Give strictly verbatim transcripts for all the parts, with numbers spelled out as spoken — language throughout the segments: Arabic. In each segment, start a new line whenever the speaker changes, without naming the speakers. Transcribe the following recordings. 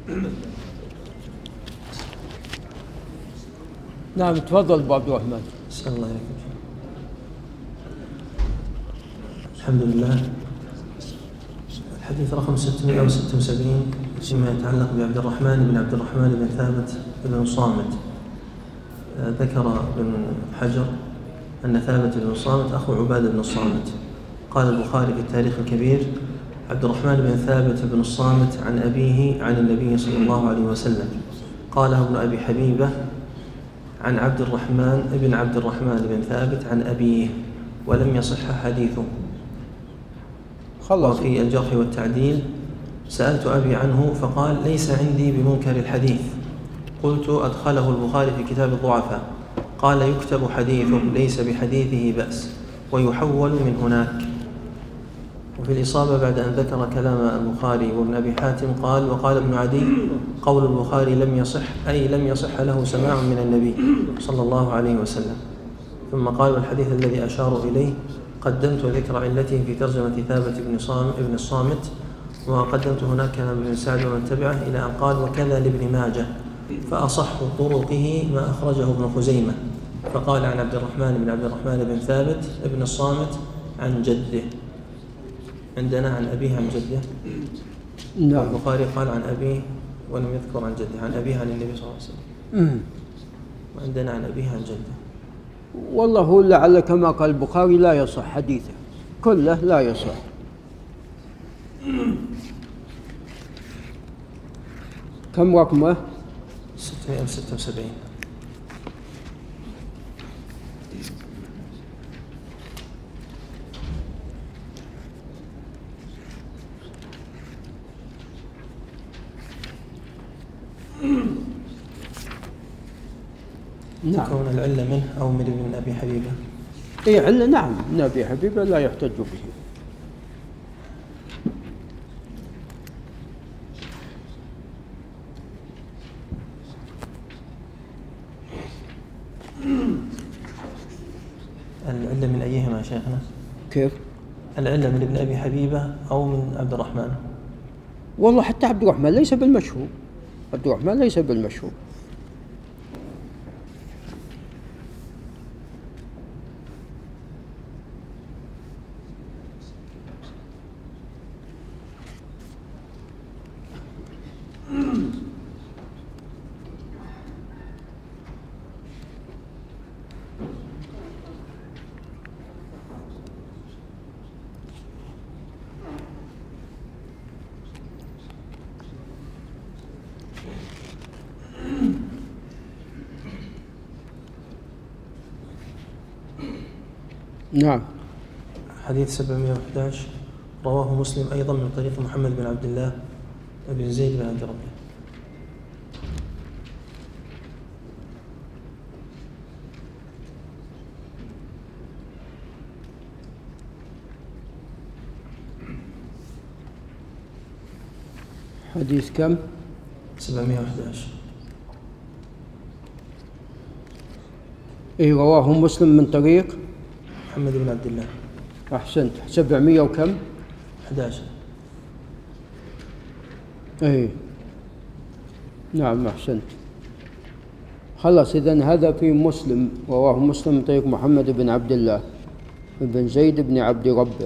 نعم تفضل أبو عبد الرحمن.
أسأل الله عليكم. الحمد لله. الحديث رقم ستمائة وستة وسبعين فيما يتعلق بعبد الرحمن بن عبد الرحمن بن ثابت بن صامت. ذكر ابن حجر أن ثابت بن صامت أخو عبادة بن الصامت. قال البخاري في التاريخ الكبير: عبد الرحمن بن ثابت بن الصامت عن أبيه عن النبي صلى الله عليه وسلم. قاله ابن أبي حبيبة عن عبد الرحمن بن عبد الرحمن بن ثابت عن أبيه، ولم يصح حديثه.
خلص.
وفي الجرح والتعديل: سألت أبي عنه فقال: ليس عندي بمنكر الحديث. قلت: أدخله البخاري في كتاب الضعفاء. قال: يكتب حديثه ليس بحديثه بأس ويحول من هناك. وفي الإصابة بعد أن ذكر كلام البخاري وابن أبي حاتم قال: وقال ابن عدي: قول البخاري لم يصح أي لم يصح له سماع من النبي صلى الله عليه وسلم. ثم قال: والحديث الذي أشار إليه قدمت ذكر علته في ترجمة ثابت بن صام ابن الصامت، وقدمت هناك كلام ابن سعد ومن تبعه إلى أن قال: وكذا لابن ماجه، فأصح طرقه ما أخرجه ابن خزيمة، فقال عن عبد الرحمن بن عبد الرحمن بن ثابت ابن الصامت عن جده. عندنا عن أبيه عن جده.
نعم.
البخاري قال عن أبيه ولم يذكر عن جده، عن أبيه عن النبي صلى الله عليه وسلم. وعندنا عن أبيه عن جده.
والله هو لعل كما قال البخاري لا يصح حديثه كله، لا يصح. كم رقمه؟
ستمائة وستة وسبعين.
نعم.
تكون العلة منه أو من ابن أبي حبيبة.
إيه علة، نعم، ابن أبي حبيبة لا يحتج به.
العلة من أيهما شيخنا؟
كيف؟
العلة من ابن أبي حبيبة أو من عبد الرحمن؟
والله حتى عبد الرحمن ليس بالمشهور، عبد الرحمن ليس بالمشهور. نعم.
حديث سبعمائة وأحد عشر رواه مسلم أيضا من طريق محمد بن عبد الله بن زيد بن عبد ربه.
حديث كم؟
سبعمائة وأحد عشر.
إيه رواه مسلم من طريق
محمد بن عبد الله.
أحسنت. سبعمائة وكم؟
أحد عشر.
إيه نعم أحسنت. خلاص إذن هذا في مسلم، رواه مسلم من طريق محمد بن عبد الله بن زيد بن عبد ربه.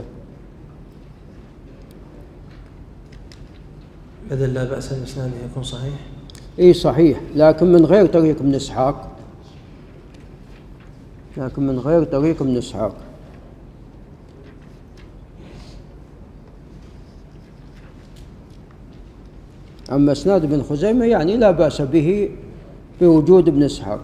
إذن لا بأس أن إسناده يكون صحيح؟
إيه صحيح، لكن من غير طريق ابن إسحاق، لكن من غير طريق ابن إسحاق. أما إسناد ابن خزيمة يعني لا بأس به بوجود ابن إسحاق.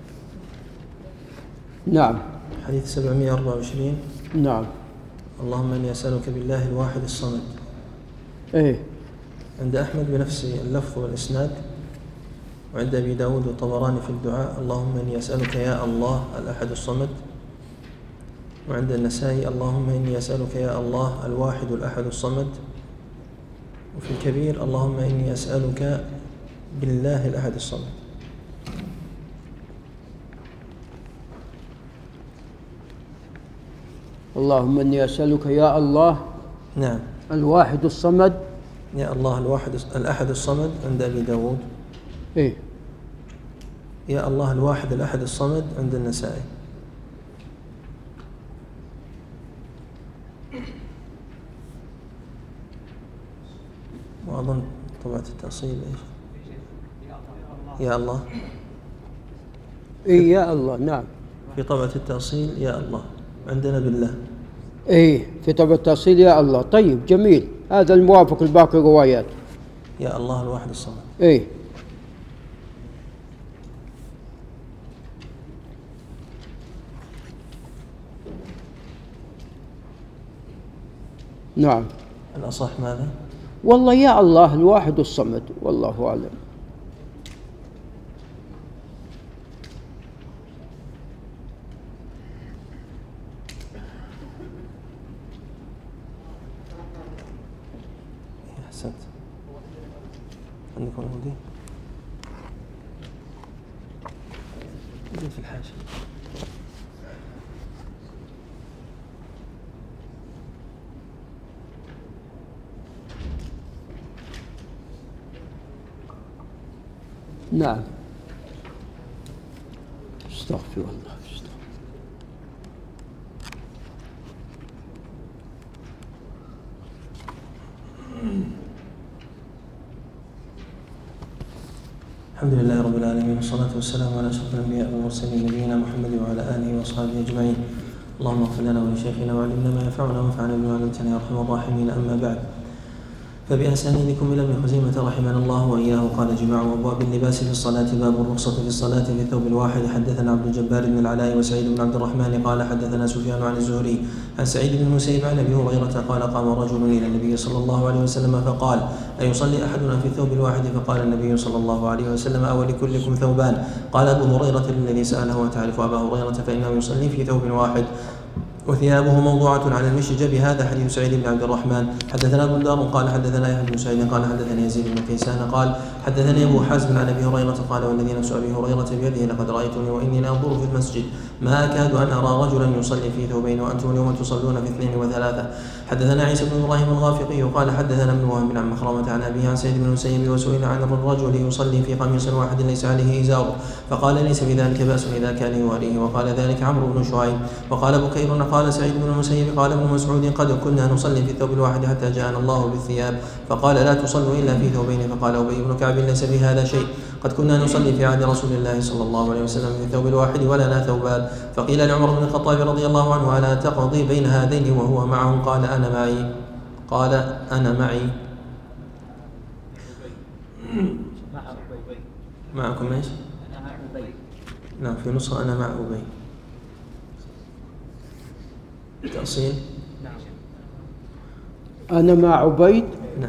نعم.
حديث سبعمائة وأربعة وعشرين.
نعم.
اللهم إني أسألك بالله الواحد الصمد.
إيه.
عند أحمد بنفس اللفظ والإسناد، وعند أبي داود والطبراني في الدعاء اللهم إني أسألك يا الله الأحد الصمد. وعند النسائي اللهم إني أسألك يا الله الواحد الأحد الصمد. وفي الكبير اللهم إني أسألك بالله الأحد الصمد.
اللهم إني أسألك يا الله
نعم
الواحد الصمد
يا الله الواحد الأحد الصمد عند أبي داود.
إيه.
يا الله الواحد الأحد الصمد عند النسائي. وأظن طبعة التأصيل إيش؟ يا الله.
إيه يا الله. نعم.
في طبعة التأصيل يا الله، عندنا بالله.
إيه في طبعة التأصيل يا الله. طيب جميل، هذا الموافق لباقي الروايات.
يا الله الواحد الصمد.
إيه. نعم.
الأصح ماذا؟
والله يا الله الواحد الصمد، والله أعلم.
أحسنت. عندكم ودي؟ ودي في الحاشية.
نعم. استغفر الله.
الحمد لله رب العالمين، والصلاة والسلام على أشرف الأنبياء والمرسلين نبينا محمد وعلى آله وأصحابه أجمعين. اللهم اغفر لنا ولشيخنا وعلمنا ما ينفعنا وانفعنا بما علمتنا يا أرحم الراحمين. أما بعد، فبأسانيدكم إلى ابن خزيمة رحمنا الله وإياه قال: جماع أبواب اللباس في الصلاة. باب الرخصة في الصلاة في الثوب الواحد. حدثنا عبد الجبار بن العلاء وسعيد بن عبد الرحمن قال حدثنا سفيان عن الزهري عن سعيد بن المسيب عن أبي هريرة قال: قام رجل إلى النبي صلى الله عليه وسلم فقال: أيصلي أحدنا في الثوب الواحد؟ فقال النبي صلى الله عليه وسلم: أو لكلكم ثوبان؟ قال أبو هريرة للذي سأله: أتعرف أبا هريرة فإنه يصلي في ثوب واحد وثيابه موضوعة على المشجب. هذا حديث سعيد بن عبد الرحمن. حدثنا ابن دار قال حدثنا يحيى بن سعيد قال حدثني يزيد بن كيسان قال حدثني أبو حازم عن أبي هريرة قال: والذي نفس أبي هريرة بيده لقد رأيتني وإني لأنظر في المسجد ما أكاد أن أرى رجلا يصلي في ثوبين وأنتم اليوم تصلون في اثنين وثلاثة. حدثنا عيسى بن إبراهيم الغافقي قال حدثنا ابن وهب عن مخرمة عن أبيه عن سعيد بن المسيب وسئل عن الرجل يصلي في قميص واحد ليس عليه إزار فقال: ليس بذلك بأس إذا كان يواريه. وقال ذلك عمرو بن شعيب. وقال بكير قال سعيد بن المسيب قال ابن مسعود: قد كنا نصلي في الثوب الواحد حتى جاءنا الله بالثياب فقال: لا تصلوا إلا في ثوبين. فقال أبي بن كعب: ليس بهذا شيء، قد كنا نصلي في عهد رسول الله صلى الله عليه وسلم في الثوب الواحد ولنا ثوبان. فقيل لعمر بن الخطاب رضي الله عنه: ألا تقضي بين هذين وهو معهم؟ قال: أنا معي. قال: أنا معي. معكم ايش؟ نعم، في نسخة أنا مع أبي. تأصيل؟
أنا مع عبيد.
نعم.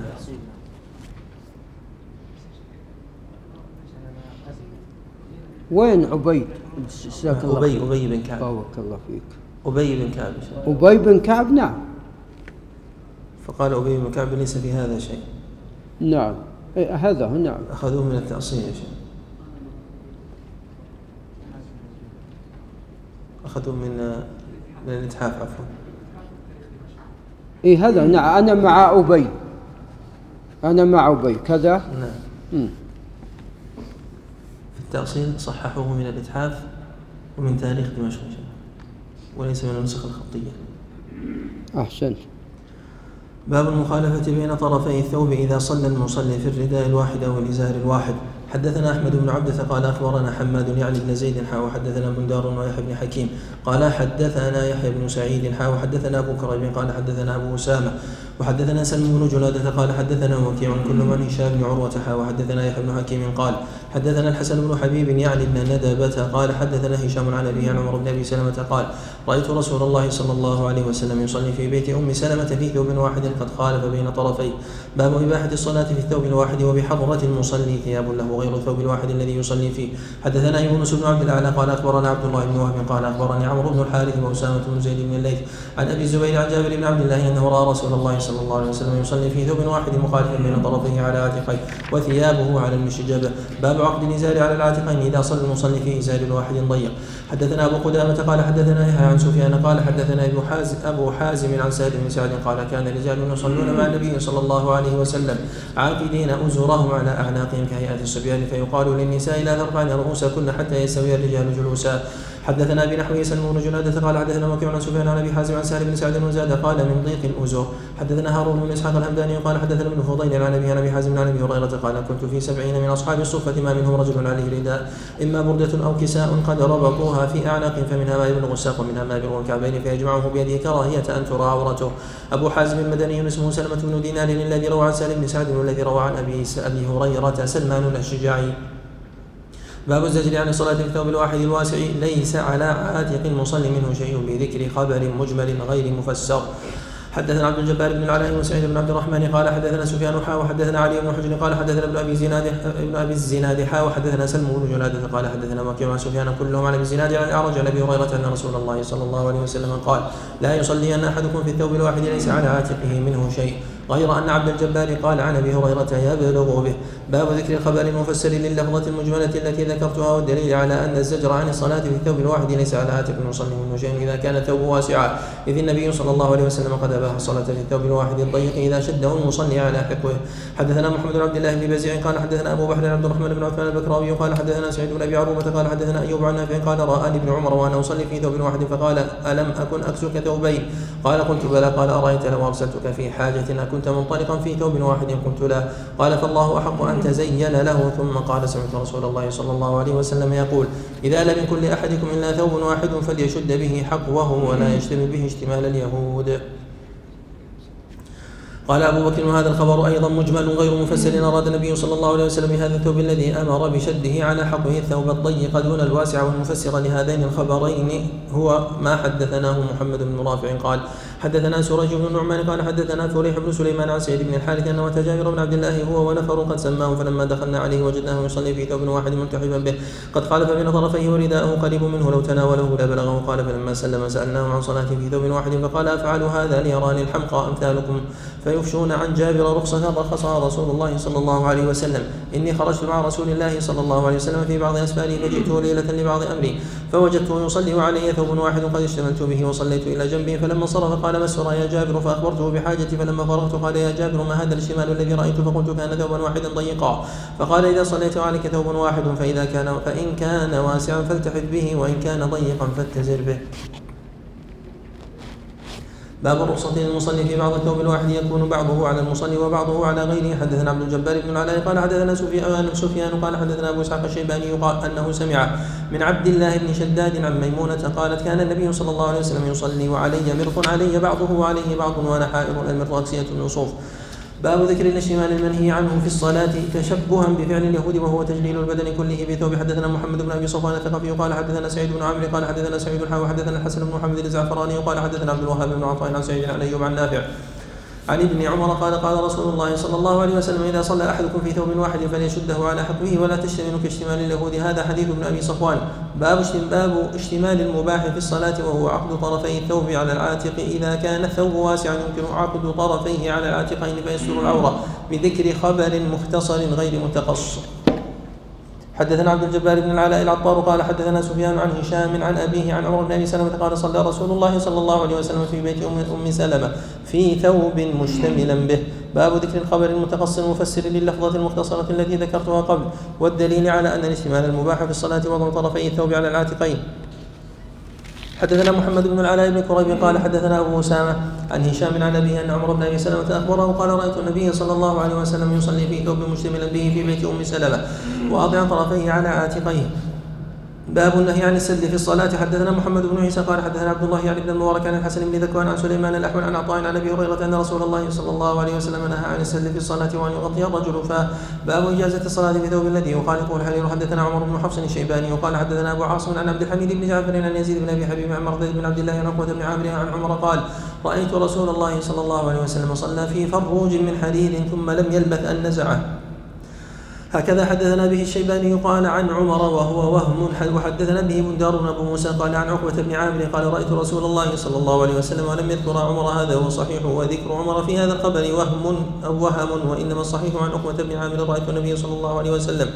وين عبيد؟
أبي أبي بن كعب.
بارك الله فيك.
أبي بن كعب.
أبي بن كعب. نعم.
فقال أبي بن كعب: ليس في هذا شيء.
نعم. إيه هذا هو. نعم.
أخذوه من التأصيل يا شيخ. أخذوه من من الإتحاف عفوا.
إيه هذا. نعم. أنا مع أبي. أنا مع أبي كذا.
نعم.
م.
في التأصيل صححوه من الإتحاف ومن تاريخ دمشق وليس من النسخ الخطية.
أحسنت.
باب المخالفة بين طرفي الثوب إذا صلى المصلي في الرداء الواحد أو الإزار الواحد. حدثنا أحمد بن عبدة قال أخبرنا حماد يعني بن زيد حا وحدثنا بندار ويحيى بن حكيم قال حدثنا يحيى بن سعيد حا وحدثنا أبو كريب قال حدثنا أبو أسامة وحدثنا سلم بن جنادة قال حدثنا وكيع كل من هشام بن عروة حا وحدثنا يحيى بن حكيم قال حدثنا الحسن بن حبيب يعني بن ندبة قال حدثنا هشام عن أبيه عن عمر بن أبي سلمة قال رأيت رسول الله صلى الله عليه وسلم يصلي في بيت أم سلمة في ثوب واحد قد خالف بين طرفيه. باب إباحة الصلاة في الثوب الواحد وبحضرة المصلي ثياب له غير الثوب الواحد الذي يصلي فيه. حدثنا يونس بن عبد الأعلى قال أخبرنا عبد الله بن وهب قال أخبرني عمرو بن الحارث وأسامة بن زيد بن الليث عن أبي الزبير عن جابر بن عبد الله أنه رأى رسول الله صلى الله عليه وسلم يصلي في ثوب واحد مخالف بين طرفيه على عاتقيه وثيابه على المشجبة. باب عقد الإزار على العاتقين إذا صلى المصلي في إزار واحد ضيق. حدثنا أبو قدامة قال حدثنا يحيى عن سفيان قال حدثنا أبو حازم, أبو حازم عن سعد بن سعد قال كان رجال يصلون مع النبي صلى الله عليه وسلم عاقدين أزورهم على أعناقهم كهيئة الصبيان فيقال للنساء لا ترفعن رؤوسكن حتى يستوي الرجال جلوسا. حدثنا بنحوه سلم بن جنادة قال حدثنا وكيع عن سفيان عن ابي حازم عن سهل بن سعد وزاد قال من ضيق الازور. حدثنا هارون بن اسحاق الهمداني قال حدثنا ابن فضيل عن ابي عن ابي حازم عن ابي هريره قال كنت في سبعين من اصحاب الصفه ما منهم رجل عليه رداء اما برده او كساء قد ربطوها في اعناق فمنها ما يبلغ الساق ومنها ما يبلغ الكعبين فيجمعه بيده كراهيه ان ترى عورته. ابو حازم المدني اسمه سلمة بن دينار الذي روى عن سهل بن سعد والذي روى عن ابي ابي هريره سلمان الاشجعي. باب الزجر عن الصلاة في الثوب الواحد الواسع ليس على عاتق المصلي منه شيء بذكر خبر مجمل غير مفسر. حدثنا عبد الجبار بن العلاء وسعيد بن عبد الرحمن قال حدثنا سفيان حا وحدثنا علي بن حجر قال حدثنا ابن ابي زناد ابن ابي الزناد حا وحدثنا سلم بن جنادة قال حدثنا وكيع عن سفيان كلهم عن ابي الزناد عن الاعرج عن ابي هريرة ان رسول الله صلى الله عليه وسلم قال لا يصلين احدكم في الثوب الواحد ليس على عاتقه منه شيء غير أن عبد الجبار قال عن أبي هريرة يبلغ به. باب ذكر الخبر المفسر لللفظة المجملة التي ذكرتها والدليل على أن الزجر عن الصلاة في الثوب الواحد ليس على عاتق المصلي منه شيء إذا كان الثوب واسعا إذ النبي صلى الله عليه وسلم قد أباح الصلاة في الثوب الواحد الضيق إذا شده المصلي على حقه. حدثنا محمد بن عبد الله بن بزيع قال حدثنا أبو بحر عبد الرحمن بن عثمان البكراوي قال حدثنا سعيد بن أبي عروبة قال حدثنا أيوب عن نافع قال رآني ابن عمر وأنا أصلي في ثوب واحد فقال ألم أكن أكسك ثوبين قال قلت بلى قال أرأيت لو أرسلتك في حاجة أكنت منطلقا في ثوب واحد قلت لا قال فالله أحق أن تزين له. ثم قال سمعت رسول الله صلى الله عليه وسلم يقول إذا لم يكن لأحدكم إلا ثوب واحد فليشد به حقوه ولا يشتم به اشتمال اليهود. قال أبو بكر وهذا الخبر أيضا مجمل غير مفسر أراد النبي صلى الله عليه وسلم بهذا الثوب الذي أمر بشده على حقه الثوب الضيق دون الواسع والمفسر لهذين الخبرين هو ما حدثناه محمد بن رافع قال حدثنا سريج بن النعمان قال حدثنا فريح بن سليمان عن سعيد بن الحارث أنه أتى جابر بن عبد الله هو ونفر قد سماه فلما دخلنا عليه وجدناه يصلي في ثوب واحد ملتحفا به قد خالف بين طرفيه ورداءه قريب منه لو تناوله لبلغه. قال فلما سلم سألناه عن صلاته في ثوب واحد فقال أفعل هذا ليراني الحمقى أمثالكم فيفشون عن جابر رخصة رخصها رسول الله صلى الله عليه وسلم. إني خرجت مع رسول الله صلى الله عليه وسلم في بعض أسفاري فجئته ليلة لبعض أمري فوجدته يصلي وعلي ثوب واحد قد اشتملت به وصليت إلى جنبه فلما انصرف قال ما السرى يا جابر فأخبرته بحاجتي فلما فرغت قال يا جابر ما هذا الشمال الذي رأيت فقلت كان ثوبا واحدا ضيقا فقال إذا صليت عليك ثوب واحد فإذا كان فإن كان واسعا فالتحف به وإن كان ضيقا فاتزر به. باب الرخصة للمصلي في بعض الثوب الواحد يكون بعضه على المصلي وبعضه على غيره. حدثنا عبد الجبار بن العلاء قال حدثنا سفيان سفيان قال حدثنا أبو إسحاق الشيباني قال أنه سمع من عبد الله بن شداد عن ميمونة قالت كان النبي صلى الله عليه وسلم يصلي وعلي مرط علي بعضه وعليه بعض وأنا حائر المرط أكسية النصوف. باب ذكر الاشتمال المنهي عنه في الصلاة تشبها بفعل اليهود وهو تجليل البدن كله بثوب. حدثنا محمد بن ابي صفوان الثقفي قال حدثنا سعيد بن عمرو قال حدثنا سعيد الحا وحدثنا الحسن بن محمد الزعفراني قال حدثنا عبد الوهاب بن عطاء عن سعيد عن ايوب عن نافع عن ابن عمر قال قال رسول الله صلى الله عليه وسلم إذا صلى أحدكم في ثوب واحد فليشده على حقه ولا تشتمل كاشتمال اليهود. هذا حديث ابن أبي صفوان. باب باب اشتمال المباح في الصلاة وهو عقد طرفي الثوب على العاتق إذا كان الثوب واسعا يمكن عقد طرفيه على العاتقين فيستر العورة بذكر خبر مختصر غير متقصر. حدثنا عبد الجبار بن العلاء العطار قال حدثنا سفيان عن هشام عن أبيه عن عمر بن أبي سلمة قال صلى رسول الله صلى الله عليه وسلم في بيت أم سلمة في ثوب مشتملا به. باب ذكر الخبر المتقصر المفسر لللفظة المختصرة التي ذكرتها قبل والدليل على أن الاشتمال المباح في الصلاة وضع طرفي الثوب على العاتقين. حدثنا محمد بن العلاء بن كريب قال حدثنا أبو أسامة عن هشام عن أبيه أن عمر بن أبي سلمة أخبره قال رأيت النبي صلى الله عليه وسلم يصلي في ثوب مشتملا به في بيت أم سلمة واضعا طرفيه على عاتقيه. باب النهي عن السد في الصلاة. حدثنا محمد بن عيسى قال حدثنا عبد الله يعني بن المبارك عن الحسن بن ذكوان عن سليمان الأحول عن عطاء عن أبي هريرة أن رسول الله صلى الله عليه وسلم نهى عن السد في الصلاة وأن يغطي الرجل فاه. باب إجازة الصلاة في ثوب الذي يخالفه الحرير. حدثنا عمر بن حفص الشيباني وقال حدثنا أبو عاصم عن عبد الحميد بن جعفر عن يزيد بن أبي حبيب عن مرضد بن عبد الله عن عقبة بن عامر عن عمر قال رأيت رسول الله صلى الله عليه وسلم صلى في فروج من حرير ثم لم يلبث أن نزعه. هكذا حدثنا به الشيباني قال عن عمر وهو وهم، وحدثنا به بندار بن أبو موسى قال عن عقبة بن عامر قال رأيت رسول الله صلى الله عليه وسلم ولم يذكر عمر، هذا هو صحيح، وذكر عمر في هذا الخبر وهم أو وهم، وإنما الصحيح عن عقبة بن عامر رأيت النبي صلى الله عليه وسلم.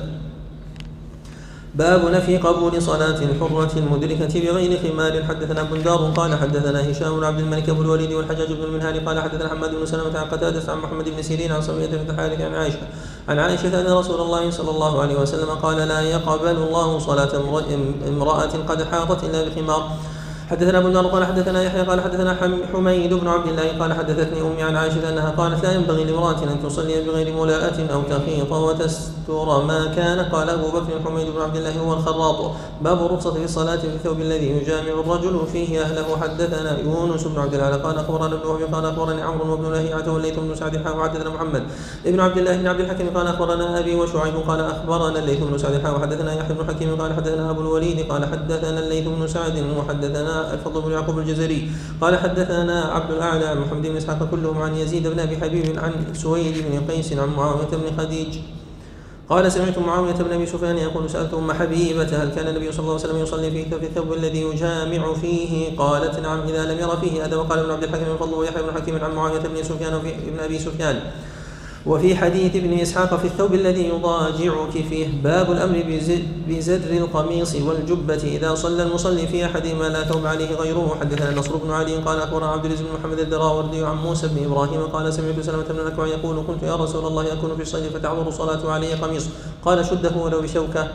باب نفي قبول صلاة الحرة المدركة بغير خمار. حدثنا بندار قال حدثنا هشام بن عبد الملك أبو الوليد والحجاج بن المنهال قال حدثنا حماد بن سلمة عن قتادة عن محمد بن سيرين عن سمية بن الحارث عن عائشة عن عائشة أن رسول الله صلى الله عليه وسلم قال لا يقبل الله صلاة امرأة قد حاضت إلا بخمار. حدثنا ابو النار قال حدثنا يحيى قال حدثنا حميد بن عبد الله قال حدثتني امي عن عائشه انها قالت لا ينبغي لامراه ان تصلي بغير ملاءة او تخيط وتستر ما كان. قال ابو بكر حميد بن عبد الله هو الخراط. باب الرخصه في الصلاه في الثوب الذي يجامع الرجل فيه اهله. حدثنا يونس بن عبد الله قال اخبرنا ابن وهب قال اخبرني عمرو وابن لهيعة والليث بن سعد حاء. وحدثنا محمد ابن عبد الله بن عبد الحكيم قال اخبرنا ابي وشعيب قال اخبرنا الليث بن سعد حاء. وحدثنا يحيى بن حكيم قال حدثنا ابو الوليد قال حدثنا الليث بن سعد وحدثنا الفضل بن يعقوب الجزري قال حدثنا عبد الاعلى عن محمد بن اسحاق كلهم عن يزيد بن ابي حبيب عن سويد بن قيس عن معاويه بن خديج قال سمعت معاويه بن ابي سفيان يقول سالت ام حبيبه هل كان النبي صلى الله عليه وسلم يصلي في الثوب الذي يجامع فيه؟ قالت نعم اذا لم ير فيه اذى. وقال ابن عبد الحكيم الفضل ويحيى بن حكيم عن معاويه بن سفيان بن ابي سفيان وفي حديث ابن إسحاق في الثوب الذي يضاجعك فيه. باب الأمر بزر القميص والجبة إذا صلى المصلي في أحدهما لا ثوب عليه غيره. حدثنا نصر بن علي قال أخبرنا عبد العزيز بن محمد الدراوردي عن موسى بن إبراهيم قال سمعت سلمة بن الأكوع يقول كنت يا رسول الله أكون في الصيد فتعور صلاة علي قميص قال شده ولو بشوكة.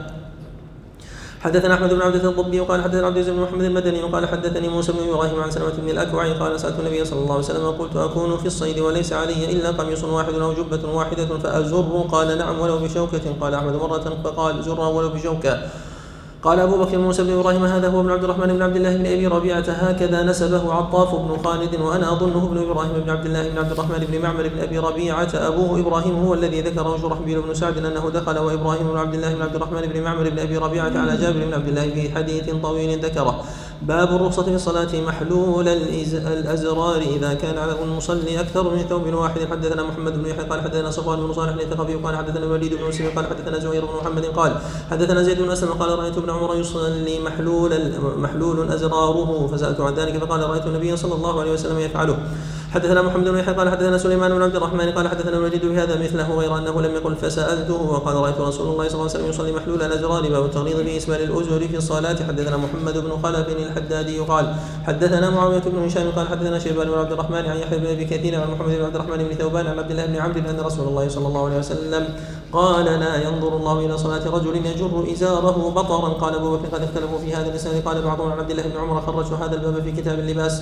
حدثنا احمد بن عبد الضبي وقال حدثنا عبد العزيز بن محمد المدني وقال حدثني موسى بن ابراهيم عن سلمة بن الاكوع قال سالت النبي صلى الله عليه وسلم وقلت اكون في الصيد وليس علي الا قميص واحد او جبة واحدة فازر؟ قال نعم ولو بشوكة. قال احمد مرة فقال زر ولو بشوكة. قال أبو بكر موسى بن إبراهيم هذا هو ابن عبد الرحمن بن عبد الله بن أبي ربيعة هكذا نسبه عطاف بن خالد وأنا أظنه ابن إبراهيم بن عبد الله بن عبد الرحمن بن معمر بن أبي ربيعة. أبوه إبراهيم هو الذي ذكره شرحبيل بن سعد أنه دخل وإبراهيم بن عبد الله بن عبد الرحمن بن معمر بن أبي ربيعة على جابر بن عبد الله في حديث طويل ذكره. باب الرخصة في الصلاة محلول الأزرار إذا كان على المصلي أكثر من ثوب واحد. حدثنا محمد بن يحيى قال حدثنا صفوان بن صالح الثقفي قال حدثنا الوليد بن مسلم قال حدثنا زهير بن محمد قال حدثنا زيد بن أسلم قال رأيت ابن عمر يصلي محلول محلول أزراره فسألت عن ذلك فقال رأيت النبي صلى الله عليه وسلم يفعله. حدثنا محمد بن يحيى قال حدثنا سليمان بن عبد الرحمن قال حدثنا الوليد بهذا مثله غير انه لم يقل فسالته وقال رايت رسول الله صلى الله عليه وسلم يصلي محلول الازرار. باب التغليظ في اسبال الازر في الصلاه. حدثنا محمد بن خلف الحدادي قال حدثنا معاويه بن هشام قال حدثنا شيبان بن عبد الرحمن عن يحيى بن ابي كثير عن محمد بن عبد الرحمن بن ثوبان عن عبد الله بن عمرو ان رسول الله صلى الله عليه وسلم قال لا ينظر الله الى صلاه رجل يجر ازاره بطرا. قال ابو بكر قد اختلفوا في هذا الاسناد. قال بعضهم عن عبد الله بن عمر خرجوا هذا الباب في كتاب اللباس.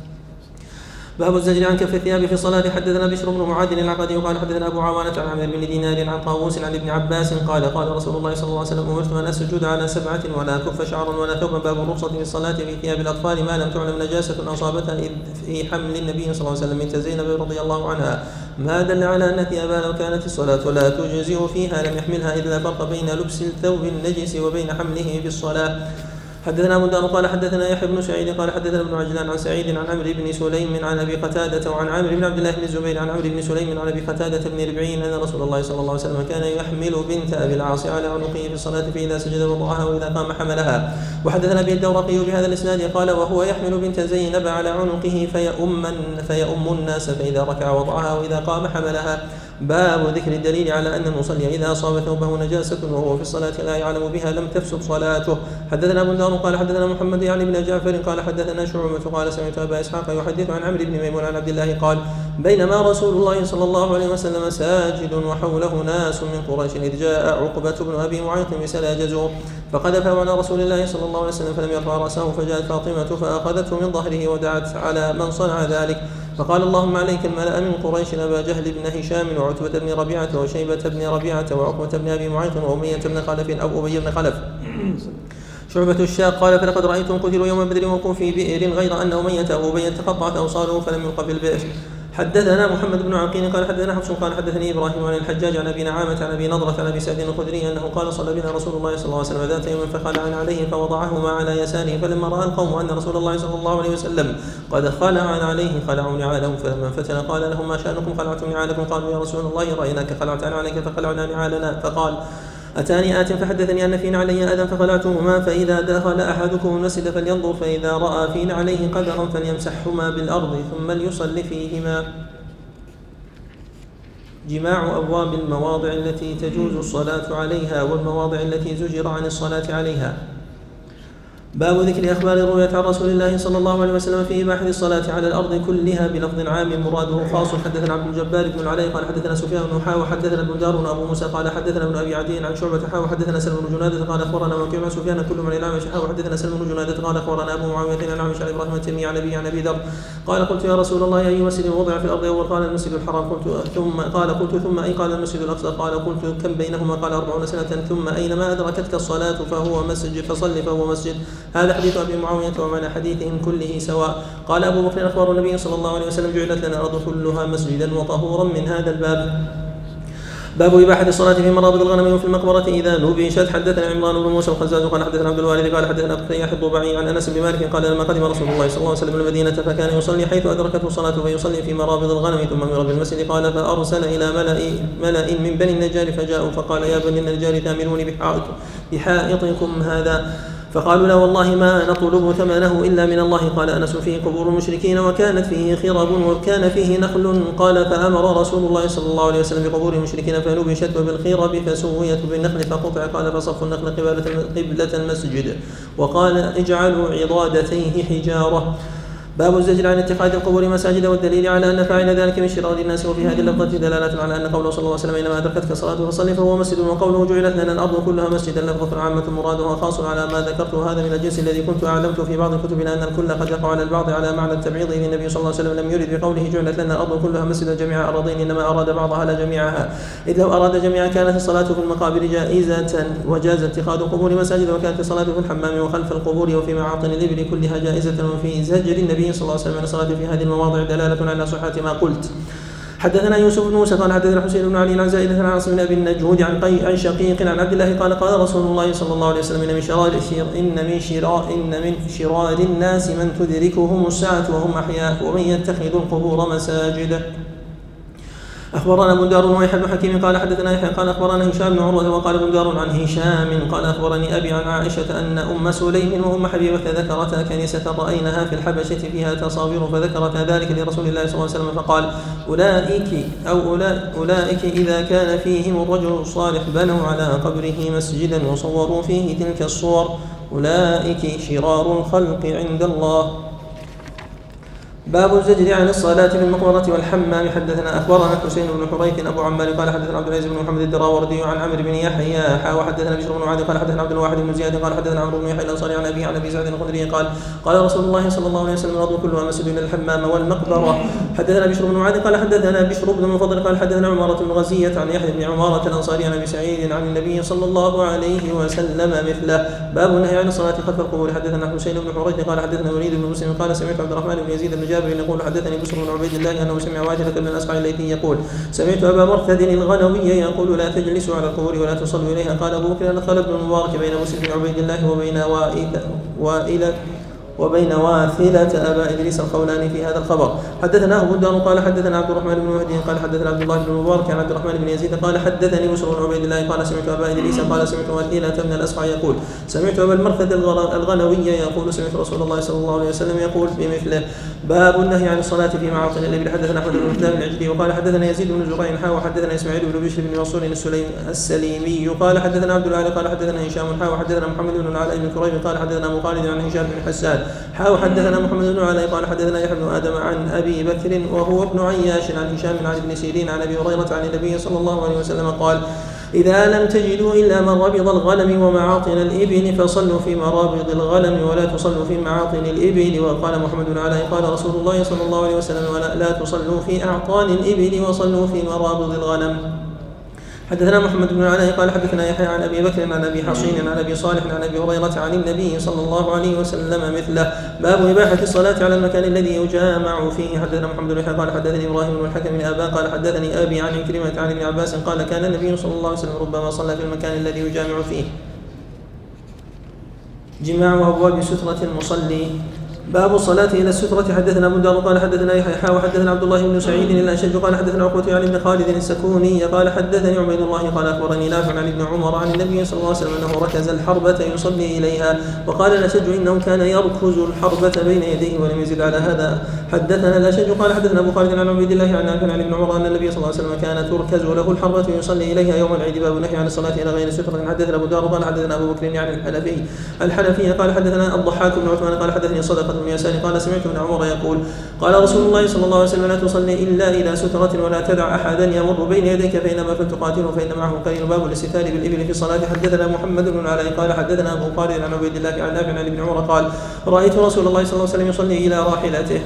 باب الزجر عن كف الثياب في الصلاة. حدثنا بشر بن معاذ العقدي وقال حدثنا أبو عوانة عن عمرو بن دينار عن طاووس عن ابن عباس قال قال رسول الله صلى الله عليه وسلم أمرت أن أسجد على سبعة ولا كف شعر ولا ثوب. باب الرخصة في الصلاة في ثياب الأطفال ما لم تعلم نجاسة أصابتها إذ في حمل النبي صلى الله عليه وسلم بنت زينب رضي الله عنها ما دل على أن ثيابها لو كانت الصلاة لا تجزئ فيها لم يحملها إذ لا فرق بين لبس الثوب النجس وبين حمله في الصلاة. حدثنا ابو داود قال حدثنا يحيى بن سعيد قال حدثنا ابن عجلان عن سعيد عن عمرو بن سليم عن ابي قتاده وعن عامر بن عبد الله بن الزبير عن عمرو بن سليم عن ابي قتاده بن ربعين ان رسول الله صلى الله عليه وسلم كان يحمل بنت ابي العاص على عنقه في الصلاه فاذا سجد وضعها واذا قام حملها. وحدثنا به الدورقي بهذا الاسناد قال وهو يحمل بنت زينب على عنقه فيؤم فيؤم الناس فاذا ركع وضعها واذا قام حملها. باب ذكر الدليل على أن المصلي إذا أصاب ثوبه نجاسة وهو في الصلاة لا يعلم بها لم تفسد صلاته. حدثنا أبو داود قال حدثنا محمد يعني بن جعفر قال حدثنا شعبة قال سمعت أبا إسحاق يحدث عن عمرو بن ميمون عن عبد الله قال بينما رسول الله صلى الله عليه وسلم ساجد وحوله ناس من قريش إذ جاء عقبة بن أبي معيط بسلاجزه فقذفه على رسول الله صلى الله عليه وسلم فلم يرفع رأسه فجاءت فاطمة فأخذته من ظهره ودعت على من صنع ذلك فقال اللهم عليك الملأ من قريش أبا جهل بن هشام وعتبة بن ربيعة وشيبة بن ربيعة وعقبة بن أبي معيط وأمية بن خلف أو أبي بن خلف. شعبة الشاق قال فلقد رأيتهم قتلوا يوم بدر وكن في بئر غير أن أمية أو أبي تقطعت أوصاله فلم يلق في البئر. حدثنا محمد بن عقيل قال حدثنا حفص قال حدثني ابراهيم عن الحجاج عن ابي نعامه عن ابي نضره عن ابي سعيد الخدري انه قال صلى بنا رسول الله صلى الله عليه وسلم ذات يوم فخلع عليه فوضعهما على يساره فلما راى القوم ان رسول الله صلى الله عليه وسلم قد خلع عليه خلعوا نعالهم فلما انفتن قال لهم ما شانكم خلعتم نعالكم؟ قالوا يا رسول الله رايناك خلعت عليك فخلعنا نعالنا فقال أتاني آت فحدثني أن في نعلي أذى فخلعتهما فإذا دخل أحدكم المسجد فلينظر فإذا رأى في نعليه قدرا فليمسحهما بالأرض ثم ليصلي فيهما. جماع أبواب المواضع التي تجوز الصلاة عليها والمواضع التي زجر عن الصلاة عليها. باب ذكر أخبار الرؤيا عن رسول الله صلى الله عليه وسلم في إباحة الصلاة على الأرض كلها بلفظ عام مراده خاص. حدثنا عبد الجبار بن العلاء قال حدثنا سفيان بن حاء وحدثنا ابن دار أبو موسى قال حدثنا ابن أبي عدي عن شعبة حاء وحدثنا سلم بن جنادة قال أخبرنا وكيع عن سفيان كل من الأعمش حاء وحدثنا سلم بن جنادة قال أخبرنا أبو معاوية عن الأعمش عن إبراهيم التيمي عن أبي عن أبي ذر قال قلت يا رسول الله أي مسجد وضع في الأرض أول؟ قال المسجد الحرام. قلت ثم قال قلت ثم أي؟ قال المسجد الأقصى. قال قلت كم بينهما؟ قال أربعون سنة. ثم أينما أدركتك الصلاة فهو مسجد فصل فهو مسجد. هذا حديث أبي معاوية ومعنى حديثهم كله سواء. قال أبو بكر أخبار النبي صلى الله عليه وسلم جعلت لنا الأرض كلها مسجدا وطهورا من هذا الباب. باب إباحة الصلاة في مرابض الغنم وفي المقبرة إذا نبشت. حدثنا عمران بن موسى الخزاز قال حدثنا عبد الوارث قال حدثنا أبو تياح الضبعي عن أنس بن مالك قال لما قدم رسول الله صلى الله عليه وسلم المدينة فكان يصلي حيث أدركته الصلاة فيصلي في مرابض الغنم ثم مر بالمسجد. قال فأرسل إلى ملأ, ملأ من بني النجار فجاءوا فقال يا بني النجار تأمروني بحائط بحائطكم هذا؟ فقالوا لا والله ما نطلب ثمنه إلا من الله. قال أنس فيه قبور المشركين وكانت فيه خراب وكان فيه نخل. قال فأمر رسول الله صلى الله عليه وسلم بقبور المشركين فنبشت وبالخراب فسويت بالنخل فقطع. قال فصف النخل قبلة المسجد وقال اجعلوا عضادتيه حجارة. باب الزجر عن اتخاذ القبور مساجد والدليل على أن فاعل ذلك من شرار الناس. وفي هذه اللفظة دلالة على أن قوله صلى الله عليه وسلم إنما أدركتك الصلاة فصل فهو مسجد وقوله جعلت لنا الأرض كلها مسجدا لفظة عامة مرادها خاص على ما ذكرته. هذا من الجنس الذي كنت أعلمت في بعض الكتب أن الكل قد يقع على البعض على معنى التبعيض. إذ النبي صلى الله عليه وسلم لم يرد بقوله جعلت لنا الأرض كلها مسجدا جميع أراضين إنما أراد بعضها لا جميعها. إذ لو أراد جميعا كانت الصلاة في المقابر جائزة وجاز اتخاذ القبور مساجد وكانت الصلاة في الحمام وخلف القبور وفي معاطن الإبل كلها جائزة. وفي زجر النبي صلى الله عليه وسلم الصلاة في هذه المواضع دلالة على صحة ما قلت. حدثنا يوسف بن موسى قال حدثنا حسين بن علي عن زائدة عن عاصم بن أبي النجهود عن قي عن شقيق عن عبد الله قال قال رسول الله صلى الله عليه وسلم إن من شرار إن من شرار إن من شرار الناس من تدركهم الساعة وهم أحياء ومن يتخذ القبور مساجد. أخبرنا ابن دار ويحيى بن حكيم قال حدثنا يحيى قال أخبرنا هشام بن عروة وقال ابن دار عن هشام قال أخبرني أبي عن عائشة أن أم سليم وأم حبيبة ذكرتا كنيسة رأينها في الحبشة فيها تصاوير فذكرتا ذلك لرسول الله صلى الله عليه وسلم فقال أولئك أو أولئك إذا كان فيهم الرجل الصالح بنوا على قبره مسجدا وصوروا فيه تلك الصور أولئك شرار الخلق عند الله. باب الزجر عن الصلاة في المقبرة والحمام. حدثنا أخبرنا حسين بن حريث أبو عمار قال حدثنا عبد العزيز بن محمد الدراوردي عن عمرو بن يحيى وحدثنا بشر بن عادي قال حدثنا عبد الواحد بن زياد قال حدثنا عمرو بن يحيى الأنصاري عن أبي عن أبي سعيد الخدري قال قال رسول الله صلى الله عليه وسلم الأرض كلها مسجد إلا الحمام والمقبرة. حدثنا بشر بن عادي قال حدثنا بشر بن المفضل قال حدثنا عمارة بن غزية عن يحيى بن عمارة الأنصاري عن أبي سعيد عن النبي صلى الله عليه وسلم مثله. باب النهي عن الصلاة خلف القبور. حدثنا حسين بن حريث قال حدثنا وليد بن مسلم قال سمعت عبد الرحمن بن يزيد بن جابر يقول حدثني بشر بن عبيد الله أنه سمع واجلة بن الأسقع الليثي يقول سمعت أبا مرثد الغنوي يقول لا تجلسوا على القبور ولا تصلوا إليها. قال أبو بكر دخل ابن المبارك بين مسلم بن عبيد الله وبين وائل وبين واثلة أبا إدريس الخولاني في هذا الخبر. حدثنا أبو الدار قال حدثنا عبد الرحمن بن مهدي قال حدثنا عبد الله بن المبارك عن عبد الرحمن بن يزيد قال حدثني بشر بن عبيد الله قال سمعت أبا إدريس قال سمعت واثلة بن الأسقع يقول سمعت أبا المرثد الغنوي يقول سمعت رسول الله صلى الله عليه وسلم يقول بمثله. باب النهي عن الصلاة في معاطن الإبل. حدثنا أحمد بن كتاب العجلي وقال حدثنا يزيد بن زريع حا وحدثنا إسماعيل بن بشر بن منصور السليمي قال حدثنا عبد الأعلى قال حدثنا هشام حا وحدثنا محمد بن العلاء بن كريم قال حدثنا أبو خالد عن هشام بن حسان حا وحدثنا محمد بن العلاء قال حدثنا يحيى بن آدم عن أبي بكر وهو ابن عياش عن هشام عن ابن سيرين عن أبي هريرة عن النبي صلى الله عليه وسلم قال إذا لم تجدوا إلا مرابض الغنم ومعاطن الإبل فصلوا في مرابض الغنم ولا تصلوا في معاطن الإبل. وقال محمد بن علاء قال رسول الله صلى الله عليه وسلم ولا لا تصلوا في أعطان الإبل وصلوا في مرابض الغنم. حدثنا محمد بن علاء قال حدثنا يحيى عن أبي بكر عن أبي حصين عن أبي صالح عن أبي هريرة عن النبي صلى الله عليه وسلم مثله. باب إباحة الصلاة على المكان الذي يجامع فيه. حدثنا محمد بن يحيى قال حدثني إبراهيم بن الحكم بن أبان قال حدثني أبي عن كلمة عن ابن عباس قال كان النبي صلى الله عليه وسلم ربما صلى في المكان الذي يجامع فيه. جماع أبواب سترة المصلي. باب الصلاة إلى السترة. حدثنا أبو داود قال حدثنا يحيى وحدثنا عبد الله بن سعيد الأشج قال حدثنا عقبة عن ابن خالد السكوني قال حدثني عبيد الله قال أخبرني نافع عن ابن عمر عن النبي صلى الله عليه وسلم أنه ركز الحربة يصلي إليها. وقال الأشج إنه كان يركز الحربة بين يديه ولم يزد على هذا. حدثنا الأشج قال حدثنا أبو خالد عن عبيد الله عن نافع عن ابن عمر أن النبي صلى الله عليه وسلم كان تركز له الحربة يصلي إليها يوم العيد. باب النهي عن الصلاة إلى غير سترة. حدثنا أبو داود قال حدثنا أبو بكر عن الحنفي الحنفي قال حدثنا الضحاك بن عثمان قال حدثني صدقة بن يسار قال سمعت ابن عمر يقول قال رسول الله صلى الله عليه وسلم لا تصلي إلا إلى سترة ولا تدع أحدا يمر بين يديك فإنما فلتقاتله فإن معه قرين. باب الاستتار بالإبل في الصلاة. حدثنا محمد بن العلاء قال حدثنا أبو خالد عن عبيد الله عن نافع عن ابن عمر قال رأيت رسول الله صلى الله عليه وسلم يصلي إلى راحلته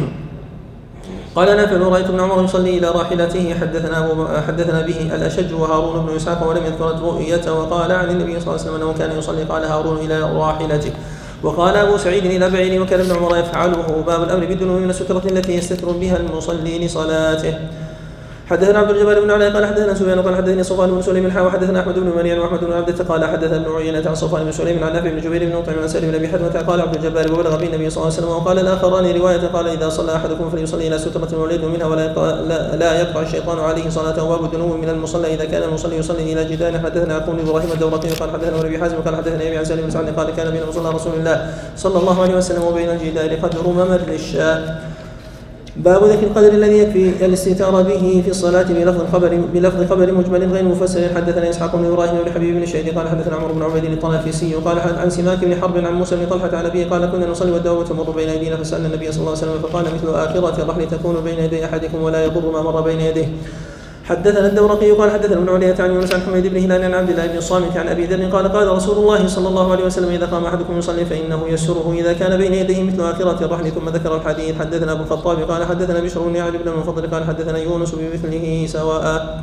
قال نافع رأيت ابن عمر يصلي إلى راحلته. حدثنا, حدثنا به الأشج وهارون بن إسحاق ولم يذكر الرؤية. وقال عن النبي صلى الله عليه وسلم أنه كان يصلي قال هارون إلى راحلته. وقال أبو سعيد إلى بعير وكان ابن عمر يفعله. باب الأمر بالدنو من السترة التي يستتر بها المصلي لصلاته. حدثنا عبد الجبار بن علاء قال حدثنا سفيان قال حدثني صفوان بن سليم حا وحدثنا احمد بن مريم واحمد بن عبده قال حدثنا ابن عيينة عن صفوان بن سليم عن نافع بن جبير بن مطعم عن سالم بن ابي حتمة قال عبد الجبار وبلغ به النبي صلى الله عليه وسلم. وقال الاخران رواية قال اذا صلى احدكم فليصلي الى سترة وليد منها ولا يقطع, لا, لا يقطع الشيطان عليه صلاته. باب الدنو من المصلى اذا كان المصلي يصلي الى جدار. حدثنا يعقوب بن ابراهيم الدورقي قال حدثنا ابي حازم قال حدثنا ابي عن سالم بن سعد قال كان بين مصلى رسول الله صلى الله عليه وسلم وبين الجدار قدر ممر الشاة. باب ذكر القدر الذي يكفي الاستتار به في الصلاة بلفظ خبر بلفظ خبر مجمل غير مفسر. حدثنا إسحاق بن إبراهيم بن حبيب بن الشهيد قال حدثنا عمرو بن عبيد الطنافسي قال عن سماك بن حرب عن موسى بن طلحة عن أبيه قال كنا نصلي والدابة تمر بين أيدينا فسألنا النبي صلى الله عليه وسلم فقال مثل آخرة الرحل تكون بين يدي أحدكم ولا يضر ما مر بين يديه. حدثنا الدورقي قال حدثنا ابن علية عن يونس عن حميد بن هلال عن عبد الله بن الصامت عن أبي ذر قال قال رسول الله صلى الله عليه وسلم إذا قام أحدكم يصلي فإنه يسره إذا كان بين يديه مثل آخرة الرحل. ثم ذكر الحديث. حدثنا أبو الخطاب قال حدثنا بشر بن علي بن المفضل قال حدثنا يونس بمثله سواء.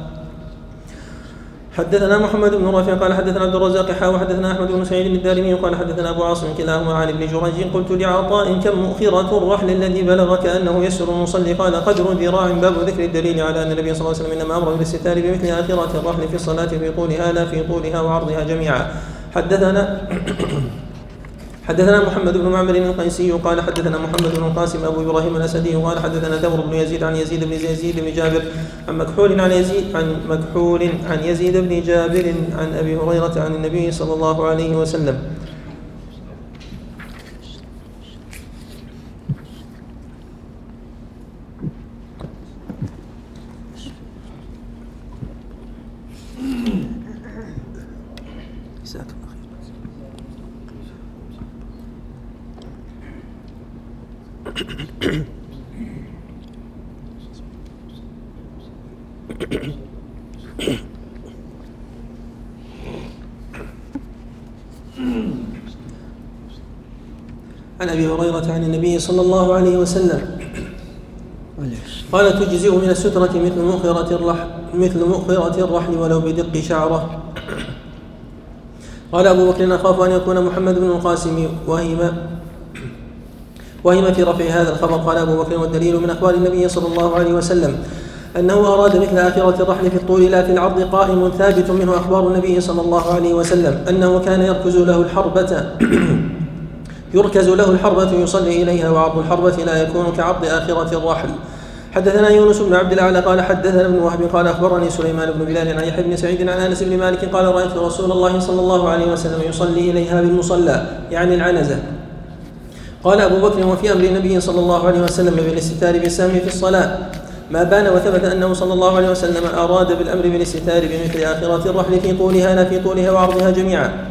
حدثنا محمد بن رافع قال حدثنا عبد الرزاق حا وحدثنا احمد بن سعيد الدارمي قال حدثنا ابو عاصم كلاهما عن ابن جريج قلت لعطاء كم مؤخرة الرحل الذي بلغ كأنه يسر المصلي قال قدر ذراع. باب ذكر الدليل على ان النبي صلى الله عليه وسلم انما امر بالاستتار بمثل آخرة الرحل في الصلاة في طولها لا في طولها وعرضها جميعا. حدثنا حدثنا محمد بن معمر القيسي قال حدثنا محمد بن القاسم أبو إبراهيم الأسدي قال حدثنا ثور بن يزيد عن يزيد بن يزيد بن جابر عن مكحول عن يزيد عن مكحول عن يزيد بن جابر عن أبي هريرة عن النبي صلى الله عليه وسلم. عن أبي هريرة عن النبي صلى الله عليه وسلم قال تجزئ من السترة مثل مؤخرة الرحل مثل مؤخرة الرحل ولو بدق شعره. قال أبو بكر أخاف أن يكون محمد بن القاسم وهم وهم في رفع هذا الخبر. قال أبو بكر والدليل من أخبار النبي صلى الله عليه وسلم أنه أراد مثل آخرة الرحل في الطول لا في العرض قائم ثابت منه أخبار النبي صلى الله عليه وسلم أنه كان يركز له الحربة يركز له الحربة يصلي إليها وعرض الحربة لا يكون كعرض آخرة الرحل. حدثنا يونس بن عبد الأعلى قال حدثنا ابن وهب قال أخبرني سليمان بن بلال عن يحيى بن سعيد عن أنس بن مالك قال رأيت رسول الله صلى الله عليه وسلم يصلي إليها بالمصلى يعني العنزة. قال أبو بكر وفي أمر النبي صلى الله عليه وسلم بالاستتار بالسهم في الصلاة ما بان وثبت أنه صلى الله عليه وسلم أراد بالأمر بالاستتار بمثل آخرة الرحل في طولها لا في طولها وعرضها جميعا.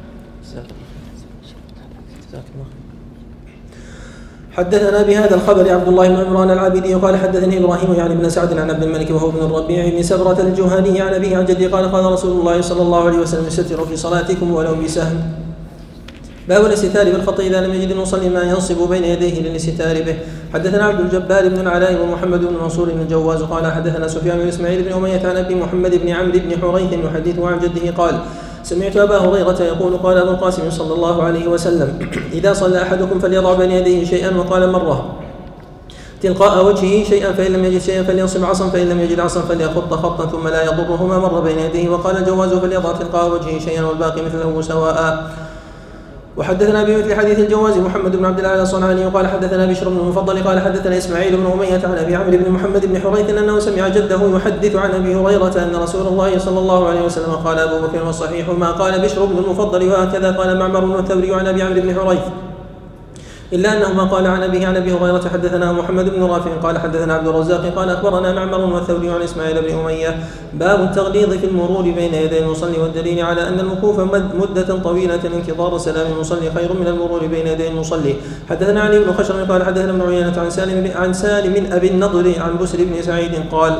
حدثنا بهذا الخبر عبد الله بن عمران العابدي قال حدثني إبراهيم يعني بن سعد عن عبد الملك وهو بن الربيع بن سبرة الجهني عن أبيه عن جدي قال قال رسول الله صلى الله عليه وسلم استتروا في صلاتكم ولو بسهم. باب الاستتار بالخط إذا لم يجد المصلي ما ينصب بين يديه للاستتار به. حدثنا عبد الجبار بن العلاء ومحمد بن منصور بن الجواز قال حدثنا سفيان بن إسماعيل بن أمية عن أبي محمد بن عمرو بن حريث يحدثه عن جده قال سمعت أبا هريرة يقول قال أبو القاسم صلى الله عليه وسلم إذا صلى أحدكم فليضع بين يديه شيئا وقال مرة تلقاء وجهه شيئا فإن لم يجد شيئا فلينصب عصا فإن لم يجد عصا فليخط خطا ثم لا يضره ما مر بين يديه. وقال الجواز فليضع تلقاء وجهه شيئا والباقي مثله سواء. وحدثنا بمثل حديث الجواز محمد بن عبد الله الصنعاني وقال حدثنا بشر بن المفضل قال حدثنا إسماعيل بن أمية عن أبي عمرو بن محمد بن حريث أنه سمع جده يحدث عن أبي هريرة أن رسول الله صلى الله عليه وسلم قال أبو بكر والصحيح ما قال بشر بن المفضل وهكذا قال معمر والثوري عن أبي عمرو بن حريث إلا أنه ما قال عن أبيه عن أبي هريرة. حدثنا محمد بن رافع قال حدثنا عبد الرزاق قال أخبرنا معمر والثوري عن إسماعيل بن أمية باب التغليظ في المرور بين يدي المصلي والدليل على أن الوقوف مدة طويلة انتظار سلام المصلي خير من المرور بين يدي المصلي. حدثنا علي بن خشر قال حدثنا ابن عيينة عن سالم عن سالم أبي النضر عن بسر بن سعيد قال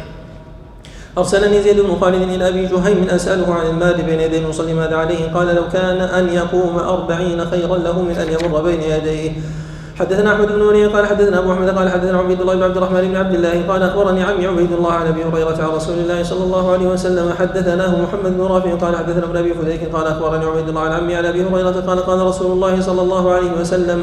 أرسلني زيد بن خالد إلى أبي جهيم أسأله عن المال بين يدي المصلي ماذا عليه قال لو كان أن يقوم أربعين خيرا له من أن يمر بين يديه. حدثنا أحمد بن ولي قال حدثنا أبو أحمد قال حدثنا عبيد الله بن عبد الرحمن بن عبد الله قال أخبرني عمي عبيد الله عن أبي هريرة عن رسول الله صلى الله عليه وسلم. حدثناه محمد بن رافع قال حدثنا ابن أبي فديك قال أخبرني عبيد الله عن عمي عن أبي هريرة قال قال رسول الله صلى الله عليه وسلم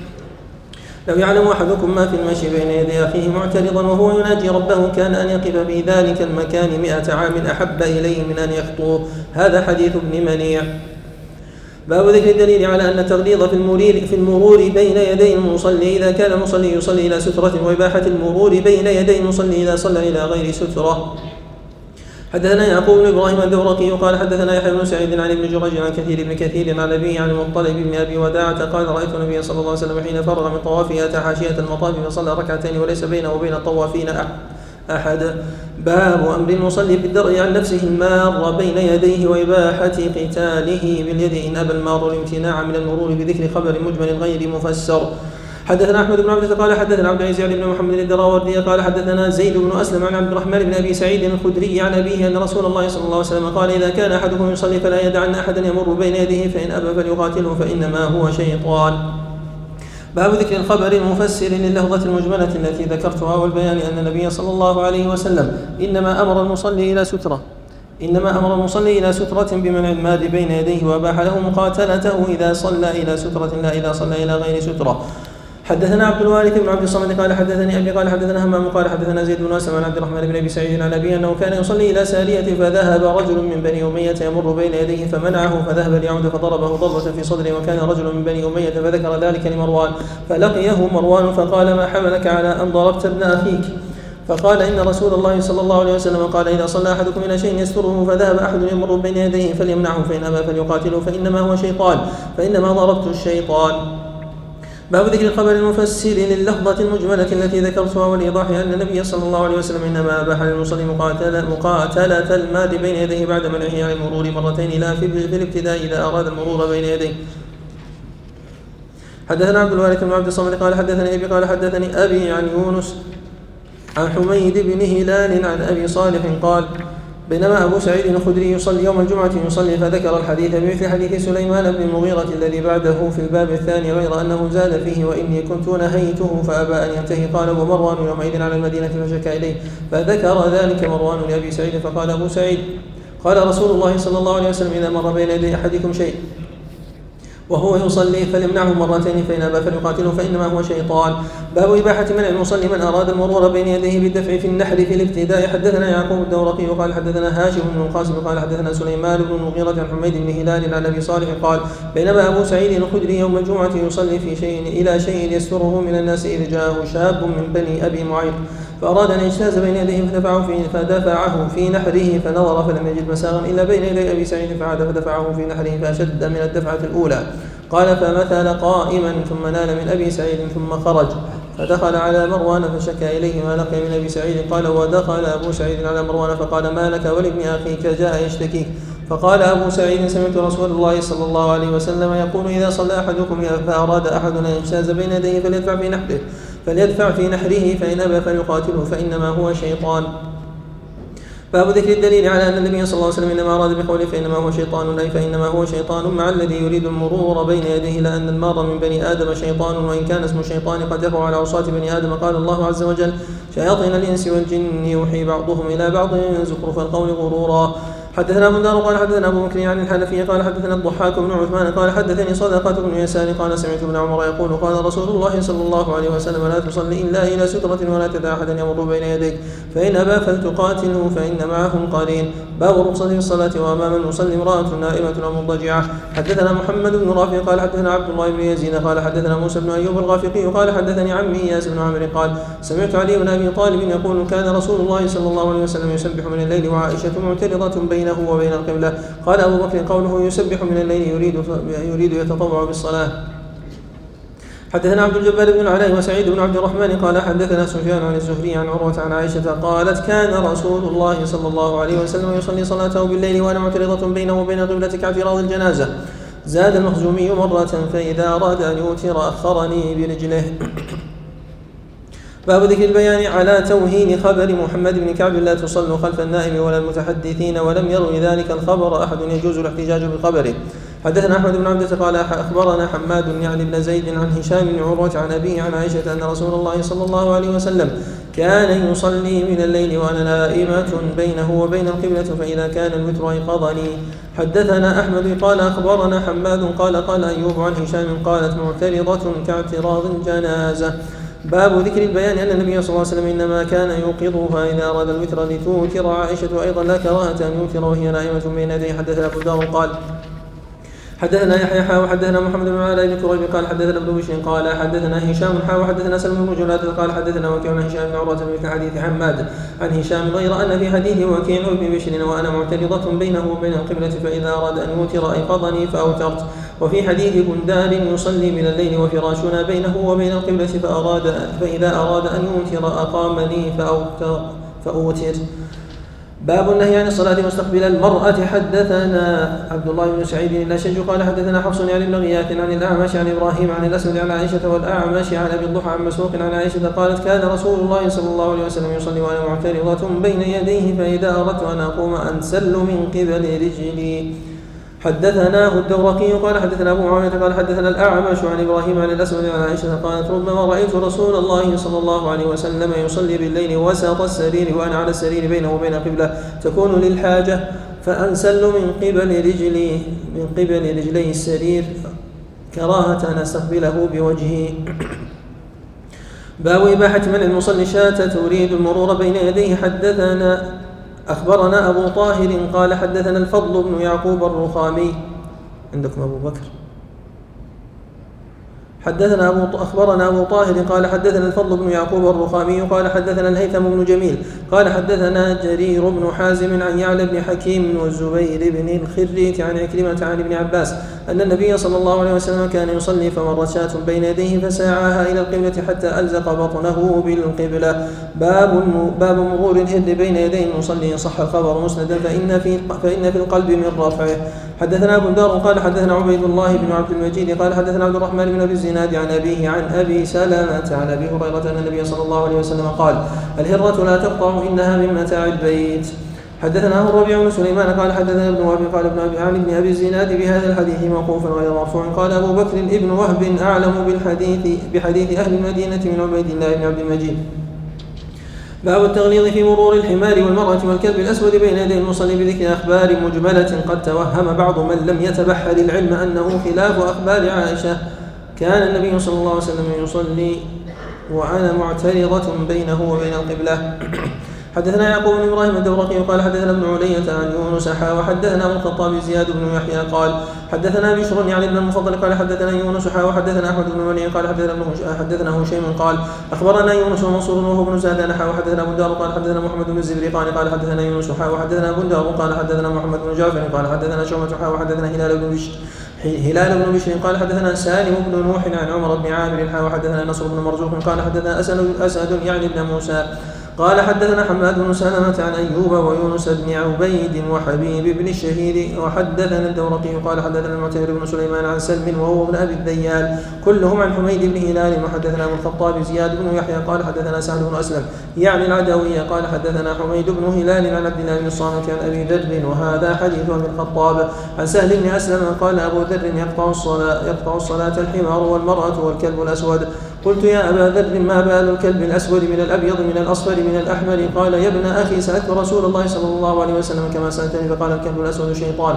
لو يعلم أحدكم ما في المشي بين يدي أخيه معترضا وهو يناجي ربه كان أن يقف في ذلك المكان مئة عام أحب إليه من أن يخطوه. هذا حديث ابن منيع. باب ذكر الدليل على أن التغليظ في, في المرور بين يدي المصلي إذا كان المصلي يصلي إلى سترة وإباحة المرور بين يدي المصلي إذا صلى إلى غير سترة. حدثنا يعقوب بن إبراهيم الدورقي قال حدثنا يحيى بن سعيد عن ابن جريج عن كثير بن كثير عن أبيه عن المطلب بن أبي وداعة قال رأيت النبي صلى الله عليه وسلم حين فرغ من طوافه أتى حاشية المطاف فصلى ركعتين وليس بينه وبين الطوافين أحد. باب أمر المصلي بالدرء عن نفسه المار بين يديه وإباحة قتاله باليد إن أبى المار الامتناع من المرور بذكر خبر مجمل غير مفسر. حدثنا أحمد بن عبد قال حدثنا عبد العزيز بن محمد الدراوردي قال حدثنا زيد بن أسلم عن عبد الرحمن بن أبي سعيد الخدري عن أبيه أن رسول الله صلى الله عليه وسلم قال إذا كان أحدكم يصلي فلا يدعن أحدا يمر بين يديه فإن أبى فليقاتله فإنما هو شيطان. باب ذكر الخبر المفسر لللفظة المجملة التي ذكرتها والبيان أن النبي صلى الله عليه وسلم إنما أمر المصلي إلى سترة إنما أمر المصلي إلى سترة بمنع الماد بين يديه وأباح له مقاتلته إذا صلى إلى سترة لا إذا صلى إلى غير سترة. حدثنا عبد الوارث بن عبد الصمد قال حدثني أبي قال حدثنا همام قال حدثنا زيد بن أسلم عن عبد الرحمن بن أبي سعيد عن أبي أنه كان يصلي إلى سارية فذهب رجل من بني أمية يمر بين يديه فمنعه فذهب ليعود فضربه ضربة في صدره وكان رجل من بني أمية فذكر ذلك لمروان فلقيه مروان فقال ما حملك على أن ضربت ابن أخيك؟ فقال إن رسول الله صلى الله عليه وسلم قال إذا صلى أحدكم إلى شيء يستره فذهب أحد يمر بين يديه فليمنعه فإن أبى فليقاتله فإنما هو شيطان فإنما ضربت الشيطان. باب ذكر الخبر المفسر لللفظة المجملة التي ذكرتها والإيضاح أن النبي صلى الله عليه وسلم إنما أباح للمصلي مقاتلة, مقاتلة الماد بين يديه بعد منعه عن المرور مرتين لا في الابتداء إذا أراد المرور بين يديه. حدثنا عبد الوارث بن عبد الصمد قال حدثني أبي قال حدثني أبي عن يونس عن حميد بن هلال عن أبي صالح قال بينما أبو سعيد الخدري يصلي يوم الجمعة يصلي فذكر الحديث بمثل حديث سليمان بن المغيرة الذي بعده في الباب الثاني غير أنه زاد فيه وإني كنت نهيته فأبى أن ينتهي. قال ومروان يومئذ على المدينة فشكى إليه فذكر ذلك مروان لأبي سعيد فقال أبو سعيد قال رسول الله صلى الله عليه وسلم إذا مر بين يدي أحدكم شيء وهو يصلي فليمنعه مرتين فإن أبى فليقاتله فإنما هو شيطان. باب إباحة منع المصلي من أراد المرور بين يديه بالدفع في النحر في الابتداء. حدثنا يعقوب الدورقي وقال حدثنا هاشم بن القاسم قال حدثنا سليمان بن المغيرة عن حميد بن هلال عن أبي صالح قال بينما أبو سعيد الخدري يوم الجمعة يصلي في شيء إلى شيء يستره من الناس إذ جاءه شاب من بني أبي معيط فأراد أن يجتاز بين يديه فدفعه في, فدفعه في نحره فنظر فلم يجد مساغا إلا بين يدي أبي سعيد فعاد فدفعه في نحره فأشد من الدفعة الأولى. قال فمثل قائما ثم نال من أبي سعيد ثم خرج فدخل على مروان فشكى إليه ما لقي من أبي سعيد. قال ودخل أبو سعيد على مروان فقال ما لك ولابن أخيك جاء يشتكيك؟ فقال أبو سعيد سمعت رسول الله صلى الله عليه وسلم يقول إذا صلى أحدكم فأراد أحد أن يجتاز بين يديه فليدفع في نحره فليدفع في نحره فإن أبى فليقاتله فإنما هو شيطان. باب ذكر الدليل على أن النبي صلى الله عليه وسلم إنما أراد بقوله فإنما هو شيطان أي فإنما هو شيطان مع الذي يريد المرور بين يديه لأن المار من بني آدم شيطان وإن كان اسم الشيطان قد يقع على عصاة بني آدم. قال الله عز وجل شياطين الإنس والجن يوحي بعضهم إلى بعض زخرف القول غرورا. حدثنا أبو دار قال حدثنا أبو بكر عن الحنفية قال حدثنا الضحاك بن عثمان قال حدثني صدقة بن يسار قال سمعت ابن عمر يقول قال رسول الله صلى الله عليه وسلم لا تصلي إلا إلى سترة ولا تدع أحدا يمر بين يديك فإن أبى فلتقاتله فإن معهم قرين. باب الرخصة في الصلاة وأمام المصلي امرأة نائمة أو مضطجعة. حدثنا محمد بن رافع قال حدثنا عبد الله بن يزيد قال حدثنا موسى بن أيوب الغافقي قال حدثني عمي إياس بن عمرو قال سمعت علي بن أبي طالب يقول كان رسول الله صلى الله عليه وسلم يسبح من الليل وعائشة معترضة بينه وبين القبلة. قال أبو بكر قوله يسبح من الليل يريد يريد يتطوع بالصلاة. حدثنا عبد الجبار بن العلاء وسعيد بن عبد الرحمن قال حدثنا سفيان عن الزهري عن عروة عن عائشة قالت كان رسول الله صلى الله عليه وسلم يصلي صلاته بالليل وأنا معترضة بينه وبين القبلة كاعتراض الجنازة. زاد المخزومي مرة فإذا أراد أن يوتر أخرني برجله. باب ذكر البيان على توهين خبر محمد بن كعب لا تصلوا خلف النائم ولا المتحدثين ولم يروي ذلك الخبر أحد يجوز الاحتجاج بخبره. حدثنا أحمد بن عبدة قال أخبرنا حماد يعني بن زيد عن هشام بن عروة عن أبيه عن عائشة أن رسول الله صلى الله عليه وسلم كان يصلي من الليل وأنا نائمة بينه وبين القبلة فإذا كان الوتر أيقظني. حدثنا أحمد قال أخبرنا حماد قال قال أيوب عن هشام قالت معترضة كاعتراض الجنازة. باب ذكر البيان أن النبي صلى الله عليه وسلم إنما كان يوقظها إذا أراد الوتر لتوتر عائشة أيضا لا كراهة أن يوتر وهي نائمة بين يديه. حدثنا أبو داود قال حدثنا يحيى حا وحدثنا محمد بن علاء بن كريب قال حدثنا ابن بشر قال حدثنا هشام حا وحدثنا سلم بن جلاد قال حدثنا وكيع عن هشام بن عروة مثل حديث حماد عن هشام غير أن في حديث وكيع بن بشر وأنا معترضة بينه وبين القبلة فإذا أراد أن يوتر أيقظني فأوترت. وفي حديث بندار يصلي من الليل وفراشنا بينه وبين القبلة فأراد فإذا أراد أن يوتر أقامني فأوتر, فأوتر. باب النهي عن الصلاة مستقبل المرأة. حدثنا عبد الله بن سعيد الأشج قال حدثنا حفص عن ابن غياث عن الأعمش عن إبراهيم عن الأسود عن عائشة والأعمش عن أبي الضحى عن مسروق عن عائشة قالت كان رسول الله صلى الله عليه وسلم يصلي وأنا معترضة بين يديه فإذا أردت أن أقوم أنسل من قبل رجلي. حدثناه الدورقي قال حدثنا أبو معاوية قال حدثنا الأعمش عن إبراهيم عن الأسود عن عائشة قالت ربما رأيت رسول الله صلى الله عليه وسلم يصلي بالليل وسط السرير وأنا على السرير بينه وبين قبلة تكون للحاجة فأنسل من قبل رجلي من قبل رجلي السرير كراهة أن أستقبله بوجهي. باب إباحة من المصلي شاة تريد المرور بين يديه. حدثنا أخبرنا أبو طاهر قال حدثنا الفضل بن يعقوب الرخامي عندكم أبو بكر حدثنا أبو أخبرنا أبو طاهر قال حدثنا الفضل بن يعقوب الرخامي قال حدثنا الهيثم بن جميل قال حدثنا جرير بن حازم عن يعلى بن حكيم والزبير بن الخريت عن عكرمة عن ابن عباس أن النبي صلى الله عليه وسلم كان يصلي فمرت شاة بين يديه فساعاها إلى القبلة حتى ألزق بطنه بالقبلة. باب باب مرور الهد بين يدي المصلي صح الخبر مسندا فإن في فإن في القلب من رفعه. حدثنا أبو الدار قال حدثنا عبيد الله بن عبد المجيد قال حدثنا عبد الرحمن بن أبي الزناد عن أبيه عن أبي سلمة عن أبي هريرة أن النبي صلى الله عليه وسلم قال الهرة لا تقطع إنها من متاع البيت. حدثنا الربيع بن سليمان قال حدثنا ابن وهب قال ابن أبي عن ابن أبي الزناد بهذا الحديث موقوفا غير مرفوع. قال أبو بكر ابن وهب أعلم بالحديث بحديث أهل المدينة من عبيد الله بن عبد المجيد. باب التغليظ في مرور الحمار والمرأة والكلب الأسود بين يدي المصلي بذكر أخبار مجملة قد توهم بعض من لم يتبحر العلم أنه خلاف أخبار عائشة. كان النبي صلى الله عليه وسلم يصلي وأنا معترضة بينه وبين القبلة. حدثنا يعقوب بن إبراهيم الدورقي قال حدثنا ابن علية عن يونس حا وحدثنا أبو الخطاب زياد بن يحيى قال حدثنا بشر يعني ابن المفضل قال حدثنا يونس حا وحدثنا أحمد بن مني قال حدثنا حدثنا هشيم قال أخبرنا يونس ومنصور وهو بن زادان حا وحدثنا أبو الدار قال حدثنا محمد بن الزبرقاني قال حدثنا يونس حا وحدثنا أبو الدار قال حدثنا محمد بن جعفر قال حدثنا شعبة حا وحدثنا هلال بن بشر هلال بن بشر قال حدثنا سالم بن نوح عن عمر بن عامر حا وحدثنا نصر بن مرزوق قال حدثنا أسد أسد يعني ابن موسى قال حدثنا حماد بن سلمة عن أيوب ويونس بن عبيد وحبيب بن الشهيد وحدثنا الدورقي قال حدثنا المعتمر بن سليمان عن سلم وهو ابن أبي الذيال كلهم عن حميد بن هلال وحدثنا أبو الخطاب زياد بن يحيى قال حدثنا سعد بن أسلم يعني العدوية قال حدثنا حميد بن هلال عن عبد الله بن الصامت عن أبي ذر وهذا حديث أبي الخطاب عن سهل بن أسلم قال أبو ذر يقطع الصلاة يقطع الصلاة الحمار والمرأة والكلب الأسود. قلت يا أبا ذر ما بال الكلب الأسود من الأبيض من الأصفر من الأحمر؟ قال يا ابن أخي سألت رسول الله صلى الله عليه وسلم كما سألتني فقال الكلب الأسود شيطان.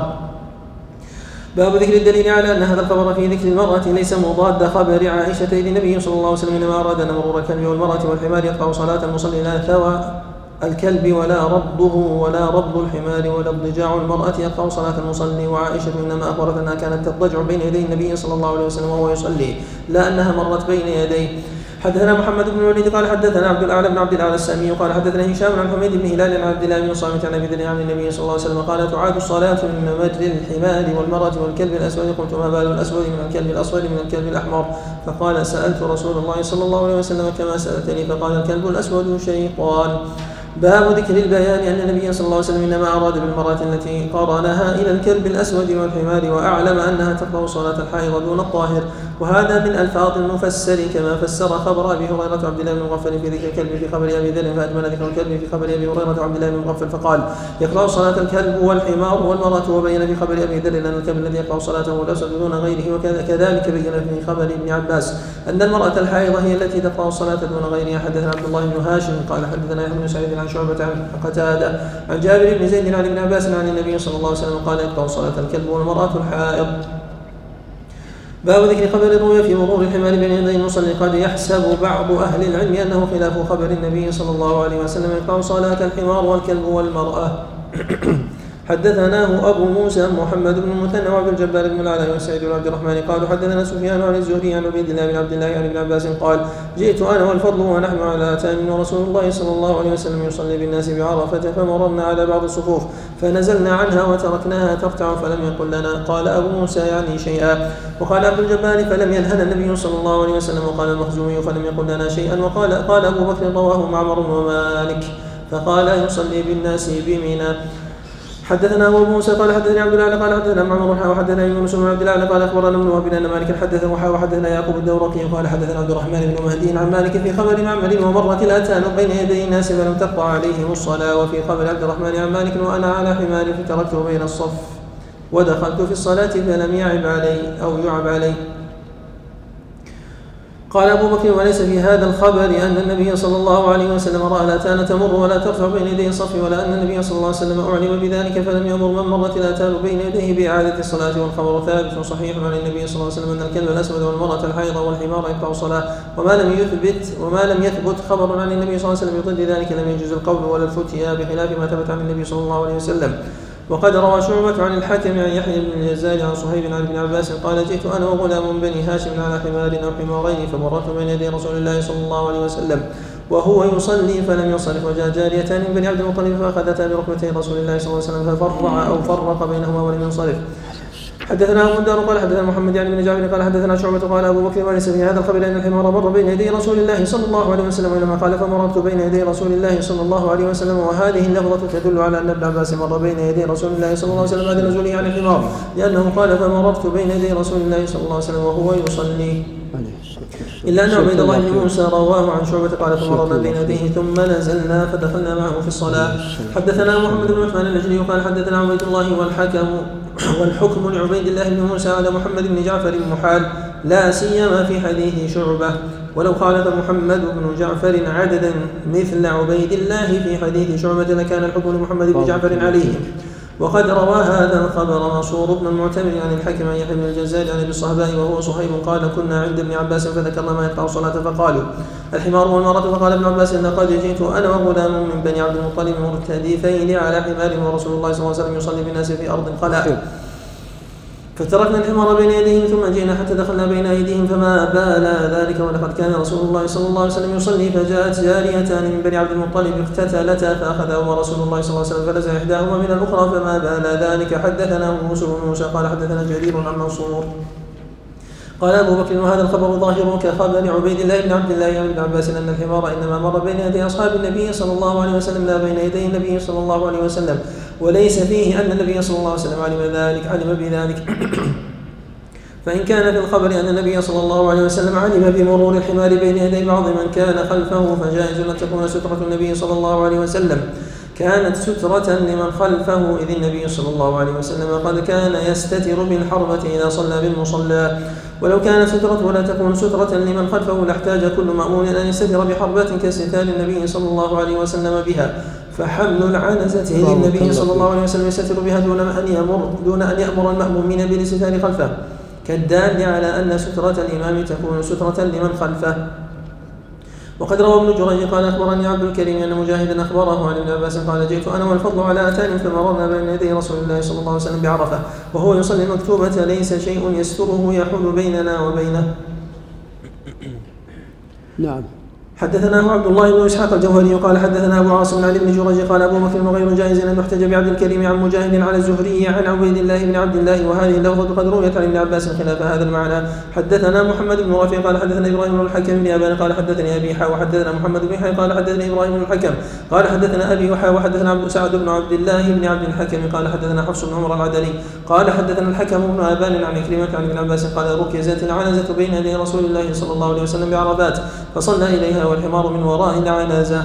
باب ذكر الدليل على أن هذا الخبر في ذكر المرأة ليس مضاد خبر عائشة إذ النبي صلى الله عليه وسلم إنما أراد أن مرور الكلب والمرأة والحمار يقطع صلاة المصلي لا ثوى الكلب ولا ربضه ولا ربض الحمار ولا اضطجاع المرأة يقطع صلاة المصلي. وعائشة إنما أخبرت أنها كانت تضطجع بين يدي النبي صلى الله عليه وسلم وهو يصلي لا أنها مرت بين يديه. حدثنا محمد بن الوليد قال حدثنا عبد الأعلى بن عبد الأعلى السامي قال حدثنا هشام عن حميد بن هلال عن عبد الله بن صامت عن أبي ذر عن النبي صلى الله عليه وسلم قال تعاد الصلاة من مجر الحمار والمرأة والكلب الأسود. قلت ما بال الأسود من الكلب الأسود من الكلب الأحمر؟ فقال سألت رسول الله صلى الله عليه وسلم كما سألتني فقال الكلب الأسود شيطان. باب ذكر البيان أن النبي صلى الله عليه وسلم إنما أراد بالمرأة التي قرنها إلى الكلب الأسود والحمار وأعلم أنها تقطع صلاة الحائض دون الطاهر. وهذا من ألفاظ المفسر كما فسر خبر أبي هريرة وعبد الله بن مغفل في ذكر الكلب في خبر أبي ذر فأجمل ذكر الكلب في خبر أبي هريرة وعبد الله بن مغفل فقال يقطع صلاة الكلب والحمار والمرأة. وبين في خبر أبي ذر أن الكلب الذي يقطع صلاته الأسود دون غيره. وكذلك بين في خبر ابن عباس أن المرأة الحائضة هي التي تقطع الصلاة دون غيرها. حدثنا عبد الله بن هاشم قال حدثنا يحيى بن سعيد عن شعبة عن قتادة عن جابر بن زيد عن ابن عباس عن النبي صلى الله عليه وسلم قال يقطع صلاة الكلب والمرأة الحائض. باب ذكر خبر الرؤيا في مرور الحمار بين يدي المصلي. قد يحسب بعض أهل العلم أنه خلاف خبر النبي صلى الله عليه وسلم يقطع صلاة الحمار والكلب والمرأة. حدثناه أبو موسى محمد بن المثنى وعبد الجبار بن العلاء وسعيد بن عبد الرحمن قالوا حدثنا سفيان عن الزهري عن عبيد الله بن عبد الله عن ابن عباس قال جئت أنا والفضل ونحن على أتان ورسول الله صلى الله عليه وسلم يصلي بالناس بعرفة فمررنا على بعض الصفوف فنزلنا عنها وتركناها ترتع فلم يقل لنا. قال أبو موسى يعني شيئا. وقال عبد الجبار فلم ينهنا النبي صلى الله عليه وسلم. وقال المخزومي فلم يقل لنا شيئا. وقال قال أبو بكر رواه معمر ومالك فقال يصلي بالناس بمنى. حدثنا أبو موسى قال حدثني عبد الله قال حدثنا معمر وحدثنا يونس بن عبد الله قال أخبرنا ابن وهب أن مالك حدث وحدثنا يعقوب الدورقي قال حدثنا عبد الرحمن بن مهدي عن مالك في خبر معمر ومرت الأتان بين يدي الناس فلم تقطع عليهم الصلاة. وفي خبر عبد الرحمن عن مالك وأنا على حمار فتركته بين الصف ودخلت في الصلاة فلم يعب علي أو يعب علي. قال أبو بكر وليس في هذا الخبر أن النبي صلى الله عليه وسلم رأى الأتان تمر ولا ترفع بين يدي الصف ولا أن النبي صلى الله عليه وسلم أعلم بذلك فلم يأمر من مرت الأتان بين يديه بإعادة الصلاة. والخبر ثابت صحيح عن النبي صلى الله عليه وسلم أن الكلب الأسود والمرأة الحائض والحمار يقطع الصلاة. وما لم يثبت وما لم يثبت خبر عن النبي صلى الله عليه وسلم يضد ذلك لم يجوز القول ولا الفتيا بخلاف ما ثبت عن النبي صلى الله عليه وسلم. وقد روى شعبة عن الحاكم عن يحيى بن الجزار عن صهيب عن ابن عباس قال جئت أنا وغلام بني هاشم على حمار أو حمارين فمررت بين يدي رسول الله صلى الله عليه وسلم وهو يصلي فلم ينصرف وجاء جاريتان من بني عبد المطلب فأخذتا بركبتي رسول الله صلى الله عليه وسلم ففرع أو فرق بينهما ولم ينصرف. حدثنا أبو الدار قال حدثنا محمد يعني بن جعفر قال حدثنا شعبة قال أبو بكر وليس في هذا الخبر أن الحمار مر بين يدي رسول الله صلى الله عليه وسلم وإنما قال فمررت بين يدي رسول الله صلى الله عليه وسلم. وهذه اللفظة تدل على أن ابن عباس مر بين يدي رسول الله صلى الله عليه وسلم بعد نزوله عن الحمار لأنه قال فمررت بين يدي رسول الله صلى الله عليه وسلم وهو يصلي. إلا أن عبيد الله بن موسى رواه عن شعبة قال فمررنا بين يديه ثم نزلنا فدخلنا معه في الصلاة. حدثنا محمد بن عثمان النجري قال حدثنا عبيد الله والحكم والحكم لعبيد الله بن موسى على محمد بن جعفر محال لا سيما في حديث شعبة. ولو خالف محمد بن جعفر عددا مثل عبيد الله في حديث شعبة لكان الحكم لمحمد بن جعفر عليه. وقد روى هذا الخبر منصور بن المعتمر عن الحكم عن يحيى بن الجزار عن ابي الصهباء وهو صهيب قال كنا عند ابن عباس فذكرنا ما يقطع الصلاة فقالوا الحمار والمرأة فقال ابن عباس لقد جئت انا وغلام من بني عبد المطلب مرتدفين على حمار ورسول الله صلى الله عليه وسلم يصلي بالناس في ارض خلاء فتركنا الحمار بين يديهم ثم جئنا حتى دخلنا بين أيديهم فما بال ذلك. ولقد كان رسول الله صلى الله عليه وسلم يصلي فجاءت جاريتان من بني عبد المطلب اقتتلتا فأخذهما رسول الله صلى الله عليه وسلم فنزع إحداهما من الأخرى فما بال ذلك. حدثنا موسى بن موسى قال حدثنا جرير عن منصور قال أبو بكر وهذا الخبر ظاهر كخبر عبيد الله بن عبد الله عن ابن عباس أن الحمار إنما مر بين يدي أصحاب النبي صلى الله عليه وسلم لا بين يدي النبي صلى الله عليه وسلم وليس فيه أن النبي صلى الله عليه وسلم علم ذلك علم بذلك. فإن كان في الخبر أن النبي صلى الله عليه وسلم علم بمرور الحمار بين يدي بعض من كان خلفه فجائز أن تكون سترة النبي صلى الله عليه وسلم كانت سترة لمن خلفه، إذ النبي صلى الله عليه وسلم قد كان يستتر بالحربة إذا صلى بالمصلى. ولو كانت سترة لا تكون سترة لمن خلفه لاحتاج كل مأمون أن يستتر بحربة كستار النبي صلى الله عليه وسلم بها. فحمل العنزة للنبي صلى الله عليه وسلم يستتر بها دون أن يأمر دون أن يأمر المأمومين بالاستتار خلفه، كالدال على أن سترة الإمام تكون سترة لمن خلفه. وقد روى ابن جريج قال أخبرني عبد الكريم أن مجاهدا أخبره عن ابن عباس قال جئت أنا والفضل على أتان فمررنا بين يدي رسول الله صلى الله عليه وسلم بعرفة وهو يصلي المكتوبة ليس شيء يستره يحول بيننا وبينه.
نعم.
حدثناه عبد الله بن اسحاق الجوهري قال حدثنا ابو عاصم عن ابن جريج قال ابو بكر غير جائز ان يحتج بعبد الكريم عن مجاهد على الزهري عن عبيد الله بن عبد الله، وهذه اللفظه قد رويت عن ابن عباس خلاف هذا المعنى. حدثنا محمد بن رافع قال حدثنا ابراهيم بن الحكم بن ابان قال حدثني ابي حا وحدثنا محمد بن حي قال حدثني ابراهيم بن الحكم قال حدثنا ابي وحا وحدثنا عبد سعد بن عبد الله بن عبد الحكم قال حدثنا حفص بن عمر العدني قال حدثنا الحكم بن ابان عن كلمه عن ابن عباس قال ركزت العنزه بين يدي رسول الله صلى الله عليه وسلم بعرفات فصلى اليها والحمار من وراء العنازة.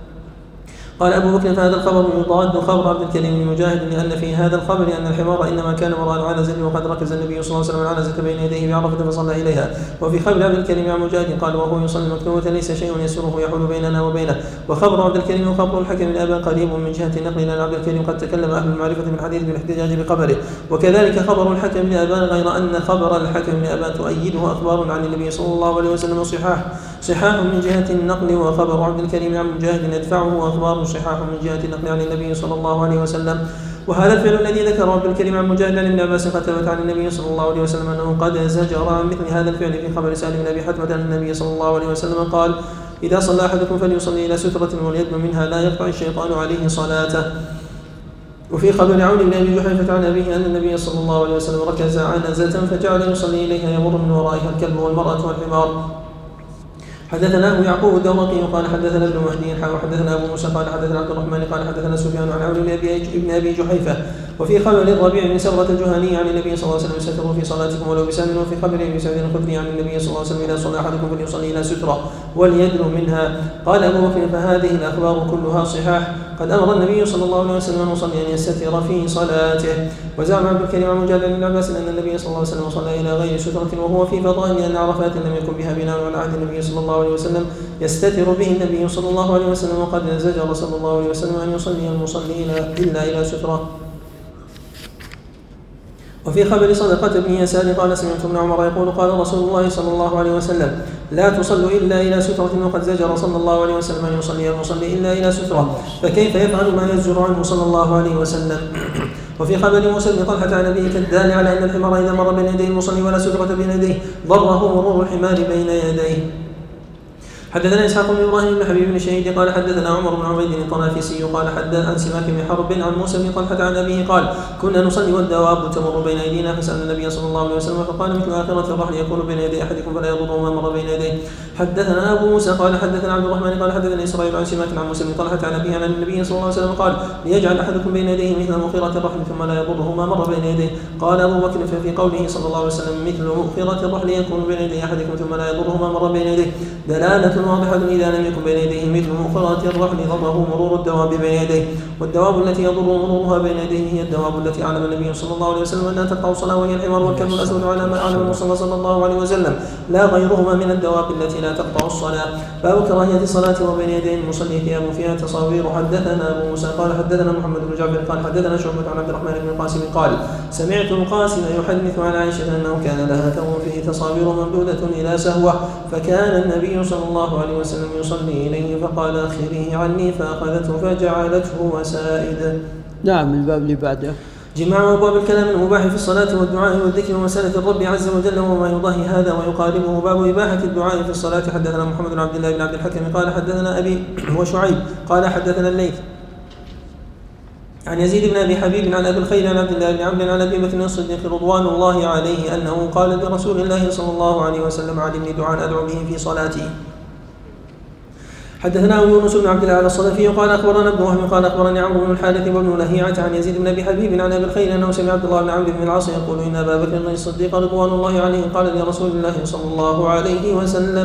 قال أبو بكر فهذا الخبر يضاد خبر عبد الكريم بن مجاهد لأن في هذا الخبر أن الحمار إنما كان وراء العنزة وقد ركز النبي صلى الله عليه وسلم العنزة بين يديه بعرفة فصلى إليها. وفي خبر عبد الكريم عن مجاهد قال وهو يصلي المكتوبة ليس شيء يسره يحول بيننا وبينه. وخبر عبد الكريم وخبر الحكم بن أبان قريب من جهة النقل لأن عبد الكريم قد تكلم أهل المعرفة من حديث بالاحتجاج بخبره، وكذلك خبر الحكم بن أبان، غير أن خبر الحكم بن أبان تؤيده أخبار عن النبي صلى الله عليه وسلم صحاح صحاح من جهة النقل، وخبر عبد الكريم عن مجاهد يدفعه وأخبار صحاح من جهة النقل عن النبي صلى الله عليه وسلم. وهذا الفعل الذي ذكره عبد الكريم عن مجاهد عن ابن عباس قد ثبت عن النبي صلى الله عليه وسلم أنه قد زجر عن مثل هذا الفعل في خبر سالم بن أبي حتمة أن النبي صلى الله عليه وسلم قال إذا صلى أحدكم فليصلي إلى سترة وليدن منها لا يقطع الشيطان عليه صلاته. وفي خبر عون بن أبي جحيفة عن أبيه أن النبي صلى الله عليه وسلم ركز عنزة فجعل يصلي إليها يمر من ورائها الكلب والمرأة والحمار. حدثناه يعقوب الدورقي قال حدثنا ابن مهدي وحدثنا ابو موسى قال حدثنا عبد الرحمن قال حدثنا سفيان عن عون بن ابي جحيفه. وفي خبر الربيع بن سبرة الجهني عن النبي صلى الله عليه وسلم يستتر في صلاتكم ولو بسام. وفي خبر ابي سعيد الخدري عن النبي صلى الله عليه وسلم اذا صلى احدكم فليصلي الى ستره وليدنو منها. قال ابو بكر فهذه الاخبار كلها صحاح قد امر النبي صلى الله عليه وسلم المصلي ان يستتر في صلاته. وزعم عبد الكريم عن مجاهد بن عباس ان النبي صلى الله عليه وسلم صلى الى غير ستره وهو في فضائل لان عرفات لم يكن بها بناء على عهد النبي صلى الله عليه وسلم يستتر به النبي صلى الله عليه وسلم، وقد زجر صلى الله عليه وسلم ان يصلي المصلي الا الى ستره. وفي خبر صدقة بن يسار قال سمعت ابن عمر يقول قال رسول الله صلى الله عليه وسلم لا تصلوا إلا إلى سترة، وقد زجر صلى الله عليه وسلم أن يصلي المصلي إلا إلى سترة، فكيف يفعل ما يزجر عنه صلى الله عليه وسلم. وفي خبر موسى بن طلحة عن أبيه كالدال على أن الحمار إذا مر بين يديه المصلي ولا سترة بين يديه ضره مرور الحمار بين يديه. حدثنا اسحاق بن ابراهيم بن حبيب بن شهيد قال حدثنا عمر بن عبيد الطنافسي قال حدث عن سماك بن حرب عن موسى بن طلحه عن ابيه قال كنا نصلي والدواب تمر بين ايدينا فسالنا النبي صلى الله عليه وسلم فقال مثل اخره الرحل يكون بين يدي احدكم فلا يضر ما مر بين يديه. حدثنا ابو موسى قال حدثنا عبد الرحمن قال حدثنا اسرائيل عن سماك عن موسى بن طلحه عن ابيه عن النبي صلى الله عليه وسلم قال ليجعل احدكم بين يديه مثل مؤخره الرحل ثم لا يضره ما مر بين يديه. قال ابو بكر ففي قوله صلى الله عليه وسلم مثل مؤخره الرحل يكون بين يدي احدكم ثم لا يضره ما مر بين يديه دلاله واضحه اذا لم يكن بين يديه مثل مؤخرات الرحل ضره مرور الدواب بين يديه. والدواب التي يضر مرورها بين يديه هي الدواب التي علم النبي صلى الله عليه وسلم انها تقطع الصلاه وهي الحمار والكلب الاسود على ما علم المصطفى صلى الله عليه وسلم لا غيرهما من الدواب التي لا تقطع الصلاه. باب كراهيه الصلاه وبين يدي المصلي ثياب فيها تصاوير. حدثنا ابو موسى قال حدثنا محمد بن جعفر قال حدثنا شعبة عن عبد الرحمن بن القاسم قال سمعت القاسم يحدث عن عائشه انه كان لها ثوب فيه تصاوير ممدوده الى سهوه فكان النبي صلى الله عليه وسلم يصلي اليه فقال اخره عني فاخذته فجعلته وسائد.
نعم. الباب اللي بعده
جماع أبواب الكلام المباح في الصلاة والدعاء والذكر ومسألة الرب عز وجل وما يضاهي هذا ويقاربه. باب إباحة الدعاء في الصلاة. حدثنا محمد بن عبد الله بن عبد الحكم قال حدثنا أبي وشعيب قال حدثنا الليث عن يزيد بن أبي حبيب عن أبي الخير عن عبد الله بن عمرو عن أبي بكر الصديق رضوان الله عليه أنه قال لرسول الله صلى الله عليه وسلم علمني دعاء أدعو به في صلاتي. حدثنا يونس بن عبد الله الصدفي قال اخبرنا ابن وهب قال اخبرني عمرو بن الحارث وابن لهيعة عن يزيد بن ابي حبيب عن ابي الخير انه سمع عبد الله بن عمرو بن العاص يقول ان ابا بكر الصديق رضوان الله عليه قال لرسول الله صلى الله عليه وسلم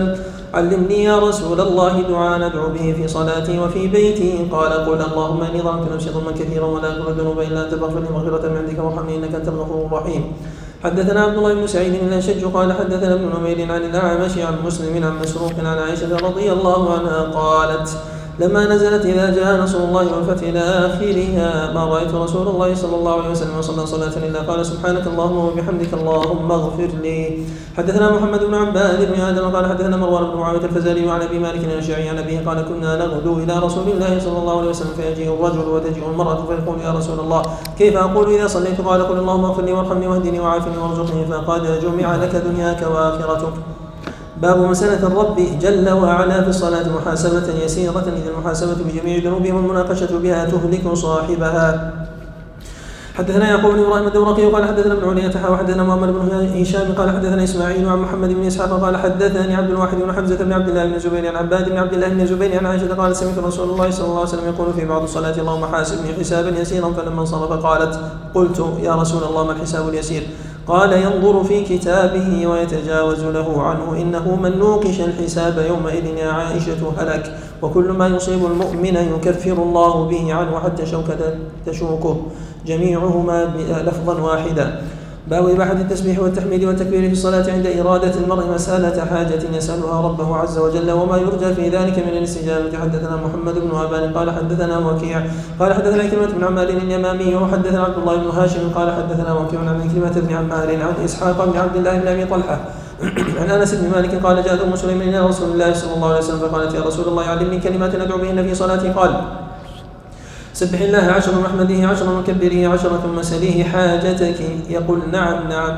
علمني يا رسول الله دعاء ندعو به في صلاتي وفي بيتي. قال قل اللهم إني ظلمت نفسي ظلما كثيرا ولا أغفر الذنوب إلا أنت فاغفر لي مغفرة من عندك وارحمني إنك أنت الغفور الرحيم. حدثنا عبد الله بن سعيد الأشج قال حدثنا ابن نمير عن الأعمش عن مسلم عن مسروق عن عائشة رضي الله عنها قالت لما نزلت إذا جاء نصر الله والفتح إلى آخرها ما رأيت رسول الله صلى الله عليه وسلم وصلى صلاة إلا قال سبحانك اللهم وبحمدك اللهم اغفر لي. حدثنا محمد بن عباد بن آدم قال حدثنا مروان بن معاوية الفزاري وعن أبي مالك الأشعري عن أبيه قال كنا نغدو إلى رسول الله صلى الله عليه وسلم فيجيء الرجل وتجيء المرأة فيقول يا رسول الله كيف أقول إذا صليت؟ قال قل اللهم اغفر لي وارحمني واهدني وعافني وارزقني فقد جمع لك دنياك وآخرتك. باب مسألة الرب جل وعلا في الصلاة محاسبة يسيرة إذ المحاسبة بجميع ذنوبهم والمناقشة بها تهلك صاحبها. حدثنا يعقوب بن ابراهيم الدورقي قال حدثنا ابن علية وحدثنا محمد بن هشام قال حدثنا اسماعيل عن محمد بن اسحاق قال حدثني عبد الواحد بن حمزة بن عبد الله بن الزبير عن عباد بن عبد الله بن الزبير عن عائشة قال سمعت رسول الله صلى الله عليه وسلم يقول في بعض الصلاة اللهم حاسبني حسابا يسيرا فلما انصرف قالت قلت يا رسول الله ما الحساب اليسير؟ قال ينظر في كتابه ويتجاوز له عنه إنه من نوقش الحساب يومئذ يا عائشة هلك وكل ما يصيب المؤمن يكفر الله به عنه حتى شوكة تشوكه جميعهما لفظا واحدا. باب إباحة التسبيح والتحميد والتكبير في الصلاة عند إرادة المرء مسألة حاجة يسألها ربه عز وجل وما يرجى في ذلك من الاستجابة. حدثنا محمد بن أبان قال حدثنا وكيع قال حدثنا كلمة بن عمار اليمامي وحدثنا عبد الله بن هاشم قال حدثنا وكيع عن كلمة بن عمار عن إسحاق بن عبد الله بن أبي طلحة عن أنس بن مالك قال جاءت أم سليم إلى رسول الله صلى الله عليه وسلم فقالت يا رسول الله علمني كلمات ندعو بهن في صلاتي. قال سبح الله عشرا واحمده عشرا وكبره عشرا ثم سليه حاجتك يقول نعم نعم.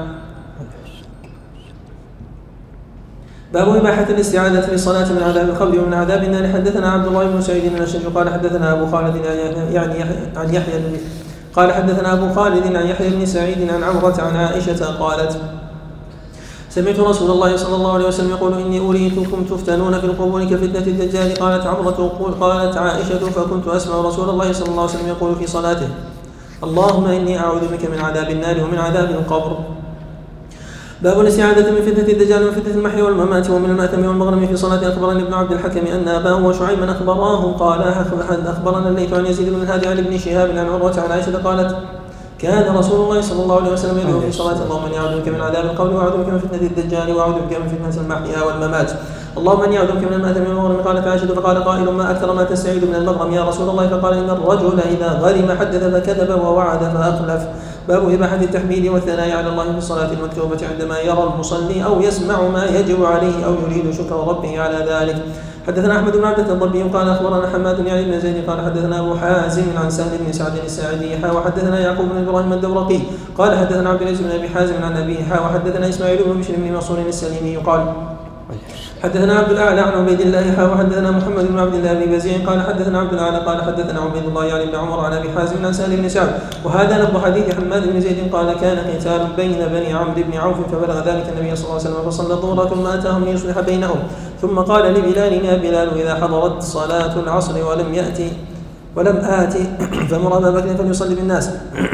باب إباحة الاستعاذة في الصلاة من عذاب القبر ومن عذاب النار. حدثنا عبد الله بن سعيد الأشج قال حدثنا أبو خالد يعني عن يحيى قال حدثنا أبو خالد عن يحيى بن سعيد عن عمرة عن عائشة قالت سمعت رسول الله صلى الله عليه وسلم يقول إني أريتكم تفتنون في القبور كفتنة الدجال. قالت عمرة قالت عائشة فكنت أسمع رسول الله صلى الله عليه وسلم يقول في صلاته اللهم إني أعوذ بك من عذاب النار ومن عذاب القبر. باب الاستعاذة من فتنة الدجال ومن فتنة المحيا والممات ومن المأثم والمغرم في صلاة. أخبرني ابن عبد الحكم أن أباه وشعيبا أخبراه قال أخبرنا الليث عن يزيد بن الهادي عن ابن شهاب عن عروة عن عائشة قالت كان رسول الله صلى الله عليه وسلم يدعو في صلاة اللهم اني اعوذ بك من عذاب القبر واعوذ بك من فتنة الدجال واعوذ بك من فتنة المحيا والممات اللهم اني اعوذ بك من المأثم والمغرم. قالت عائشة فقال قائل ما اكثر ما تستعيذ من المغرم يا رسول الله؟ فقال ان الرجل اذا غرم حدث فكذب ووعد فاخلف. باب إباحة التحميد والثناء على الله في الصلاة المكتوبة عندما يرى المصلي أو يسمع ما يجب عليه أو يريد شكر ربه على ذلك. حدثنا أحمد بن عبدة الضبي قال أخبرنا حماد يعني بن زيد قال حدثنا أبو حازم عن سهل بن سعد الساعدي وحدثنا يعقوب بن إبراهيم الدورقي قال حدثنا عبد العزيز بن أبي حازم عن أبيه وحدثنا إسماعيل بن بشر بن منصور السليمي قال حدثنا عبد الأعلى عن عبيد الله وحدثنا محمد بن عبد الله بن بزيع قال حدثنا عبد الأعلى قال حدثنا عبيد الله يعني بن عمر عن أبي حازم عن سهل بن سعد وهذا لفظ حديث حماد بن زيد قال كان قتال بين بني عمرو بن عوف فبلغ ذلك النبي صلى الله عليه وسلم فصلى الظهر ثم أتاهم ليصلح بينهم ثم قال لبلال يا بلال إذا حضرت صلاة العصر ولم يأتي ولم آتي فمر أبا بكر فليصلي بالناس.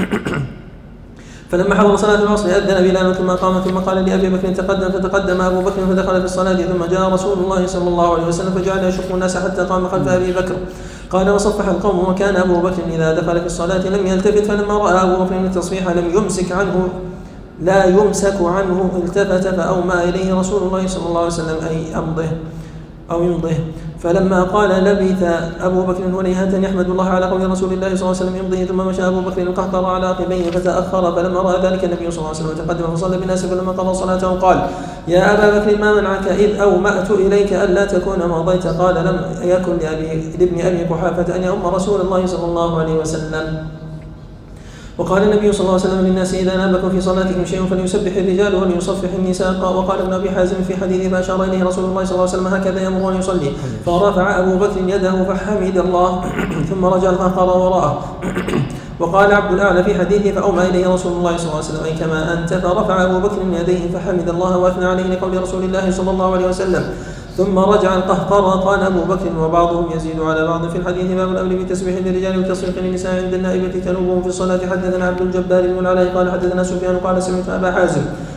فلما حضر صلاة العصر أذن بلال ثم قام ثم قال لأبي بكر تقدم فتقدم أبو بكر فدخل في الصلاة ثم جاء رسول الله صلى الله عليه وسلم فجعل يشق الناس حتى قام خلف أبي بكر قال وصفح القوم وكان أبو بكر إذا دخل في الصلاة لم يلتفت فلما رأى أبو بكر التصفيح لم يمسك عنه لا يمسك عنه التفت فأومأ إليه رسول الله صلى الله عليه وسلم أي أمضه أو يمضه. فلما قال لبث أبو بكر وليهة يحمد الله على قول رسول الله صلى الله عليه وسلم يمضيه ثم مشى أبو بكر القهقر على عقبيه فتأخر فلما رأى ذلك النبي صلى الله عليه وسلم وتقدم فصلى بالناس فلما قضى صلاته قال يا أبا بكر ما منعك إذ أومأت إليك ألا تكون مضيت؟ قال لم يكن لأبي لابن أبي قحافة أن يؤم رسول الله صلى الله عليه وسلم. وقال النبي صلى الله عليه وسلم للناس إذا نابكم في صلاتكم شيء فليسبح الرجال وليصفح النساء. وقال ابن أبي حازم في حديث فأشار إليه رسول الله صلى الله عليه وسلم هكذا يأمر أن يصلي فرفع أبو بكر يده فحمد الله ثم رجع القهقر وراءه. وقال عبد الأعلى في حديثه فأومأ إليه رسول الله صلى الله عليه وسلم أي كما أنت فرفع أبو بكر يديه فحمد الله وأثنى عليه لقول رسول الله صلى الله عليه وسلم ثم رجع القهقر. قال أبو بكر وبعضهم يزيد على بعض في الحديث باب الأمر بتسبيح للرجال وتصفيق للنساء عند النائبة تنوبهم في الصلاة. حدثنا عبد الجبار بن العلاء قال حدثنا سفيان قال سمعت أبا حازم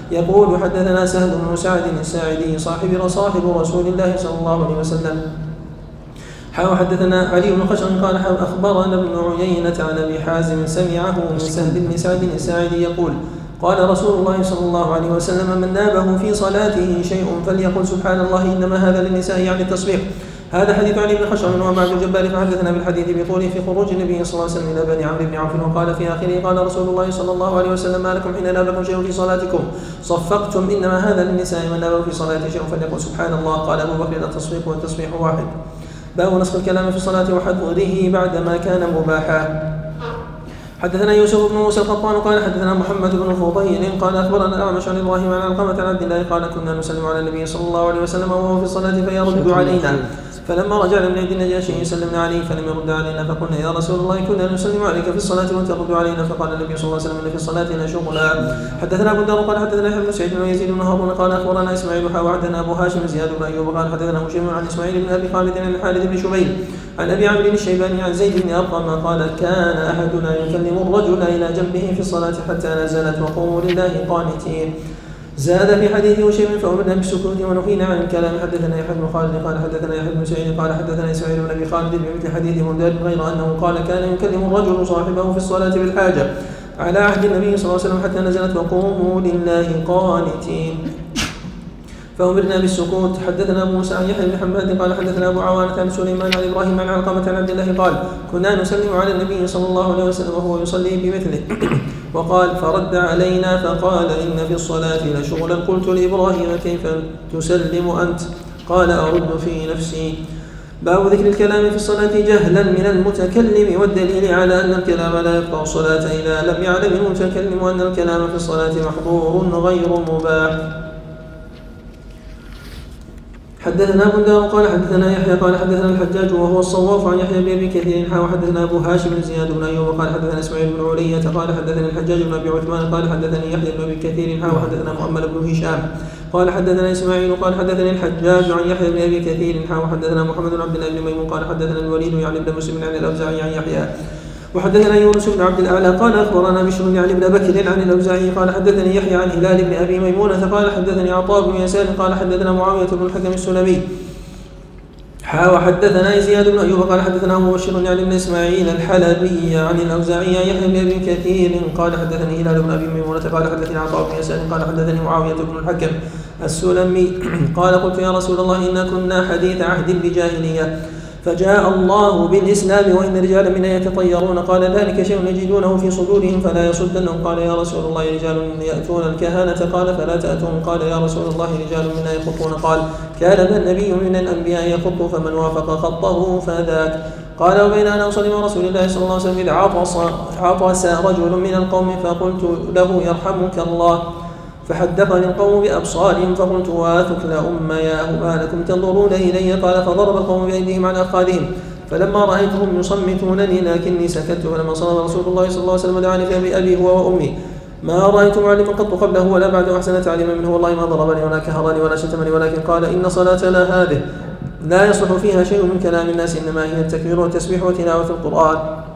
يقول حدثنا سهل بن سعد الساعدي صاحب صاحب رسول الله صلى الله عليه وسلم حاو حدثنا علي بن خشن قال أخبرنا ابن عيينة عن أبي حازم سمعه من سهل بن سعد الساعدي يقول قال رسول الله صلى الله عليه وسلم من نابه في صلاته شيء فليقل سبحان الله إنما هذا للنساء يعني التصبيح. هذا حديث علي بن خشن ومع عبد الجبار فحدثنا بالحديث بطوله في خروج النبي صلى الله عليه وسلم إلى بني عمرو بن عوف وقال في آخره قال رسول الله صلى الله عليه وسلم ما لكم حين نابكم شيء في صلاتكم صفقتم إنما هذا للنساء من نابه في صلاته شيء فليقل سبحان الله. قال أبو بكر التصفيق والتصفيح واحد. باب نسخ الكلام في الصلاة وحضره بعدما كان مباحا. حدثنا يوسف بن موسى القطان قال حدثنا محمد بن الفضيل قال أخبرنا الأعمش عن إبراهيم عن علقمة عن عبد الله قال كنا نسلم على النبي صلى الله عليه وسلم وهو في الصلاة فيرد علينا فلما رجعنا من عند النجاشي سلمنا عليه فلم يرد علينا فقلنا يا رسول الله كنا نسلم عليك في الصلاة وترد علينا فقال النبي صلى الله عليه وسلم إن في الصلاة لشغلا. حدثنا أبو الدار قال حدثنا يحيى بن سعيد ويزيد بن هارون قال أخبرنا إسماعيل وحدثنا أبو هاشم زياد بن أيوب قال حدثنا هشيم عن إسماعيل بن أبي خالد عن الحارث بن شبيل عن أبي عمرو الشيباني عن زيد بن أرقم قال كان أحدنا يكلم الرجل إلى جنبه في الصلاة حتى نزلت وقوموا لله قانتين. زاد في حديث هشيم فأمرنا بالسكوت ونهينا عن الكلام. حدثنا يحيى بن خالد قال حدثنا يحيى بن سعيد قال حدثنا إسماعيل بن أبي خالد بمثل حديث مندار غير أنه قال كان يكلم الرجل صاحبه في الصلاة بالحاجة على عهد النبي صلى الله عليه وسلم حتى نزلت وقوموا لله قانتين فأمرنا بالسكوت. حدثنا أبو موسى عن يحيى بن حماد قال حدثنا أبو عوانة عن سليمان عن إبراهيم عن علقمة عن عبد الله قال كنا نسلم على النبي صلى الله عليه وسلم وهو يصلي بمثله وقال فرد علينا فقال إن في الصلاة لشغلا. قلت لإبراهيم كيف تسلم أنت؟ قال أرد في نفسي. باب ذكر الكلام في الصلاة جهلا من المتكلم والدليل على أن الكلام لا يقطع الصلاة إذا لم يعلم المتكلم أن الكلام في الصلاة محظور غير مباح. حدثنا أبو داود قال حدثنا يحيى قال حدثنا الحجاج وهو الصواف عن يحيى بن أبي كثير وحدثنا أبو هاشم زياد بن أيوب قال حدثنا إسماعيل بن علية قال حدثني الحجاج بن أبي عثمان قال حدثني يحيى بن أبي كثير وحدثنا مؤمل بن هشام قال حدثنا إسماعيل قال حدثني الحجاج عن يحيى بن أبي كثير وحدثنا محمد بن عبد الله بن ميمون قال حدثنا الوليد يعني بن مسلم عن الأوزاعي عن يحيى وحدثنا يونس بن عبد الأعلى قال أخبرنا بشر يعني بن بكر عن الأوزاعي قال حدثني يحيى عن هلال بن أبي ميمونة قال حدثني عطاء بن يسار قال حدثنا معاوية بن الحكم السلمي حا وحدثنا زياد بن أيوب قال حدثنا مبشر يعني بن إسماعيل الحلبي عن الأوزاعي عن يحيى بن أبي كثير قال حدثني هلال بن أبي ميمونة قال حدثني عطاء بن يسار قال حدثني معاوية بن الحكم السلمي قال قلت يا رسول الله إنا كنا حديث عهد بجاهلية فجاء الله بالإسلام وإن رجالا منا يتطيرون قال ذلك شيء يجدونه في صدورهم فلا يصدنهم. قال يا رسول الله رجال يأتون الكهانة قال فلا تأتون. قال يا رسول الله رجال منا يخطون قال كان النبي من الأنبياء يخط فمن وافق خطه فذاك. قال وبين أنا أصلي مع رسول الله صلى الله عليه وسلم إذ عطس, عطس رجل من القوم فقلت له يرحمك الله فحدثني القوم بأبصارهم فقلت واثك لا أم يا ما لكم تنظرون إلي؟ قال فضرب القوم بأيديهم على أفخاذهم فلما رأيتهم يصمتونني لكني سكت. فلما صلى رسول الله صلى الله عليه وسلم دعاني في أبي هو وأمي ما رأيت معلما قط قبله ولا بعد أحسن تعليما منه والله ما ضربني ولا كهرني ولا شتمني ولكن قال إن صلاتنا هذه لا يصلح فيها شيء من كلام الناس إنما هي التكبير والتسبيح وتلاوة القرآن.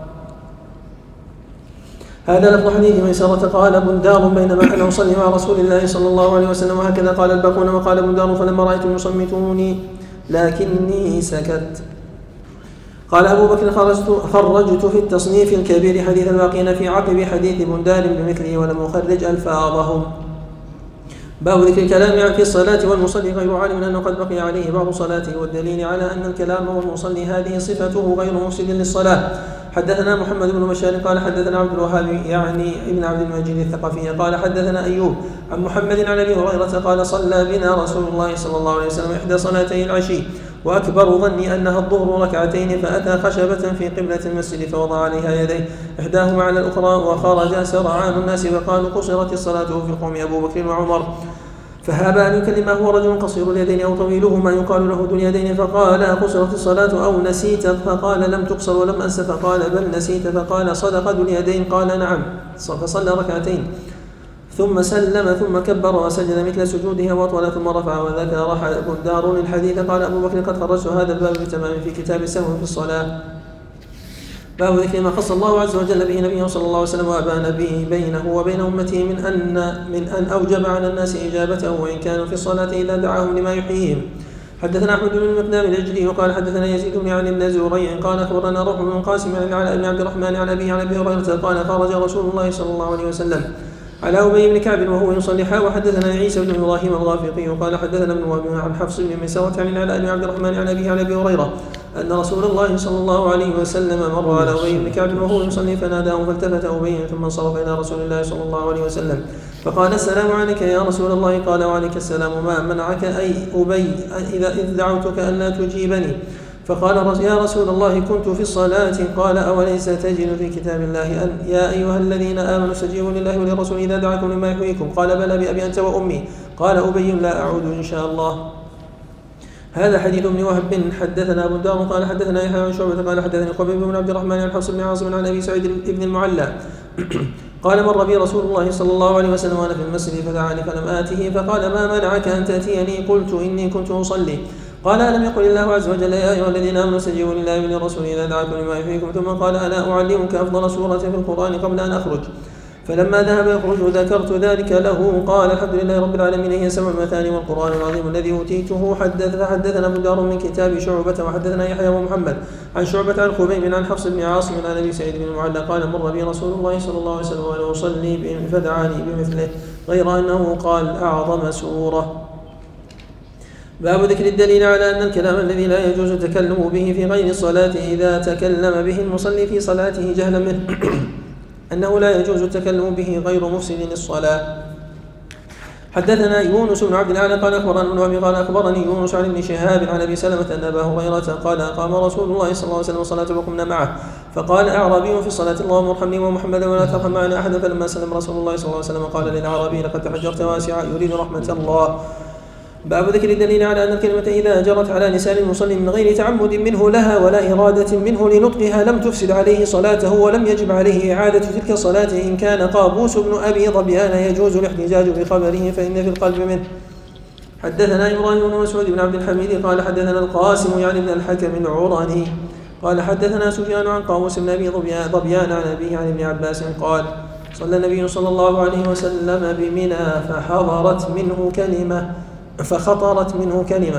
هذا لفظ حديث ميسرة قال بندار بينما أنا أصلي مع رسول الله صلى الله عليه وسلم وهكذا قال الباقون وقال بندار فلما رأيتم يصمتوني لكني سكت. قال أبو بكر خرجت, خرجت في التصنيف الكبير حديث الباقين في عقب حديث بندار بمثله ولم أخرج ألفاظهم. باب ذكر الكلام في الصلاة والمصلي غير عالم أنه قد بقي عليه بعض صلاته والدليل على أن الكلام والمصلي هذه صفته غير مفسد للصلاة. حدثنا محمد بن بشار قال حدثنا عبد الوهاب يعني ابن عبد المجيد الثقفي قال حدثنا أيوب عن محمد عن أبي هريرة قال صلى بنا رسول الله صلى الله عليه وسلم إحدى صلاتي العشي وأكبر ظني أنها الظهر ركعتين فأتى خشبة في قبلة المسجد فوضع عليها يديه إحداهما على الأخرى وخرج سرعان الناس وقالوا قصرت الصلاة في القوم أبو بكر وعمر فهاب أن يكلمه هو رجل قصير اليدين أو طويلهما يقال له ذو اليدين فقال قصرت الصلاة أو نسيت فقال لم تقصر ولم أنس فقال بل نسيت فقال صدق ذو اليدين قال نعم فصلى ركعتين ثم سلم ثم كبر وسجد مثل سجودها وطول ثم رفع وذكر بندار الحديث. قال أبو بكر قد خرجت هذا الباب بالتمام في كتاب السهو في الصلاة. باب ذكر ما خص الله عز وجل به نبيه صلى الله عليه وسلم وأبان به بينه وبين أمته من أن من أن أوجب على الناس إجابته وإن كانوا في الصلاة إذا دعاهم لما يحييهم. حدثنا أحمد بن المقدام العجلي وقال حدثنا يزيد بن علي النزوري قال أخبرنا روح بن القاسم عن العلاء بن عبد الرحمن عن أبيه عن أبي هريرة قال خرج رسول الله صلى الله عليه وسلم على أبي بن كعب وهو يصلي حا. وحدثنا عيسى بن إبراهيم الغافقي وقال حدثنا ابن وهب عن حفص بن مسورة عن العلاء بن عبد الرحمن عن أبيه عن أبي هريرة أن رسول الله صلى الله عليه وسلم مر على أبي بن كعب وهو يصلي فناداه فالتفت أبي ثم انصرف إلى رسول الله صلى الله عليه وسلم فقال السلام عليك يا رسول الله. قال وعليك السلام ما منعك أي أبي إذا إذ دعوتك أن لا تجيبني؟ فقال يا رسول الله كنت في الصلاة. قال أوليس تجد في كتاب الله أن يا أيها الذين آمنوا استجيبوا لله وللرسول إذا دعاكم لما يحييكم؟ قال بلى بأبي أنت وأمي. قال أبي لا أعود إن شاء الله. هذا حديث ابن وهب حدثنا أبو الدار قال حدثنا يحيى عن شعبة قال حدثني خبيب بن عبد الرحمن عن حفص بن عاصم عن أبي سعيد بن المعلى قال مر بي رسول الله صلى الله عليه وسلم وأنا في المسجد فدعاني فلم آته فقال ما منعك أن تأتيني؟ قلت إني كنت أصلي. قال ألم يقل الله عز وجل يا أيها الذين آمنوا استجيبوا لله وللرسول إذا دعاكم لما يحييكم؟ ثم قال ألا أعلمك أفضل سورة في القرآن قبل أن أخرج؟ فلما ذهب يخرج ذكرت ذلك له. قال الحمد لله رب العالمين هي سبع مثاني والقرآن العظيم الذي أوتيته. حدث فحدثنا أبو الدار من كتاب شعبة وحدثنا يحيى ومحمد عن شعبة عن خبيب عن حفص بن عاصم عن أبي سعيد بن المعلى قال مر بي رسول الله صلى الله عليه وسلم وأنا أصلي فدعاني بمثله غير أنه قال أعظم سورة. باب ذكر الدليل على أن الكلام الذي لا يجوز التكلم به في غير الصلاة إذا تكلم به المصلي في صلاته جهلا منه أنه لا يجوز التكلم به غير مفسد للصلاة. حدثنا يونس بن عبد الأعلى قال أخبرنا ابن أبي قال أخبرني يونس عن ابن شهاب عن أبي سلمة أن أبا هريرة قال قام رسول الله صلى الله عليه وسلم الصلاة وقمنا معه فقال أعرابي في الصلاة اللهم ارحمني ومحمدا ولا ترحم معنا أحدا. فلما سلم رسول الله صلى الله عليه وسلم قال للأعرابي لقد تحجرت واسعا يريد رحمة الله. باب ذكر الدليل على أن الكلمة إذا جرت على لسان المصلي من غير تعمد منه لها ولا إرادة منه لنطقها لم تفسد عليه صلاته ولم يجب عليه إعادة تلك الصلاة إن كان قابوس بن أبي ظبيان يجوز الاحتجاج بخبره فإن في القلب منه. حدثنا إبراهيم بن مسعود بن عبد الحميد قال حدثنا القاسم يعني بن الحكم العراني قال حدثنا سفيان عن قابوس بن أبي ظبيان عن أبيه عن ابن عباس قال صلى النبي صلى الله عليه وسلم بمنى فحضرت منه كلمة فخطرت منه كلمة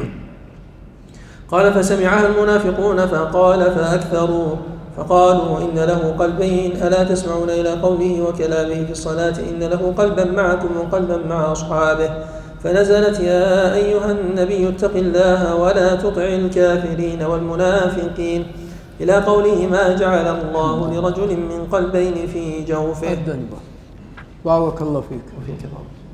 قال فسمعها المنافقون فقال فأكثروا فقالوا إن له قلبين ألا تسمعون إلى قوله وكلامه في الصلاة إن له قلبا معكم وقلبا مع أصحابه. فنزلت يا أيها النبي اتق الله ولا تطع الكافرين والمنافقين إلى قوله ما جعل الله لرجل من قلبين في جوفه.
بارك الله فيك.
وفيك الله.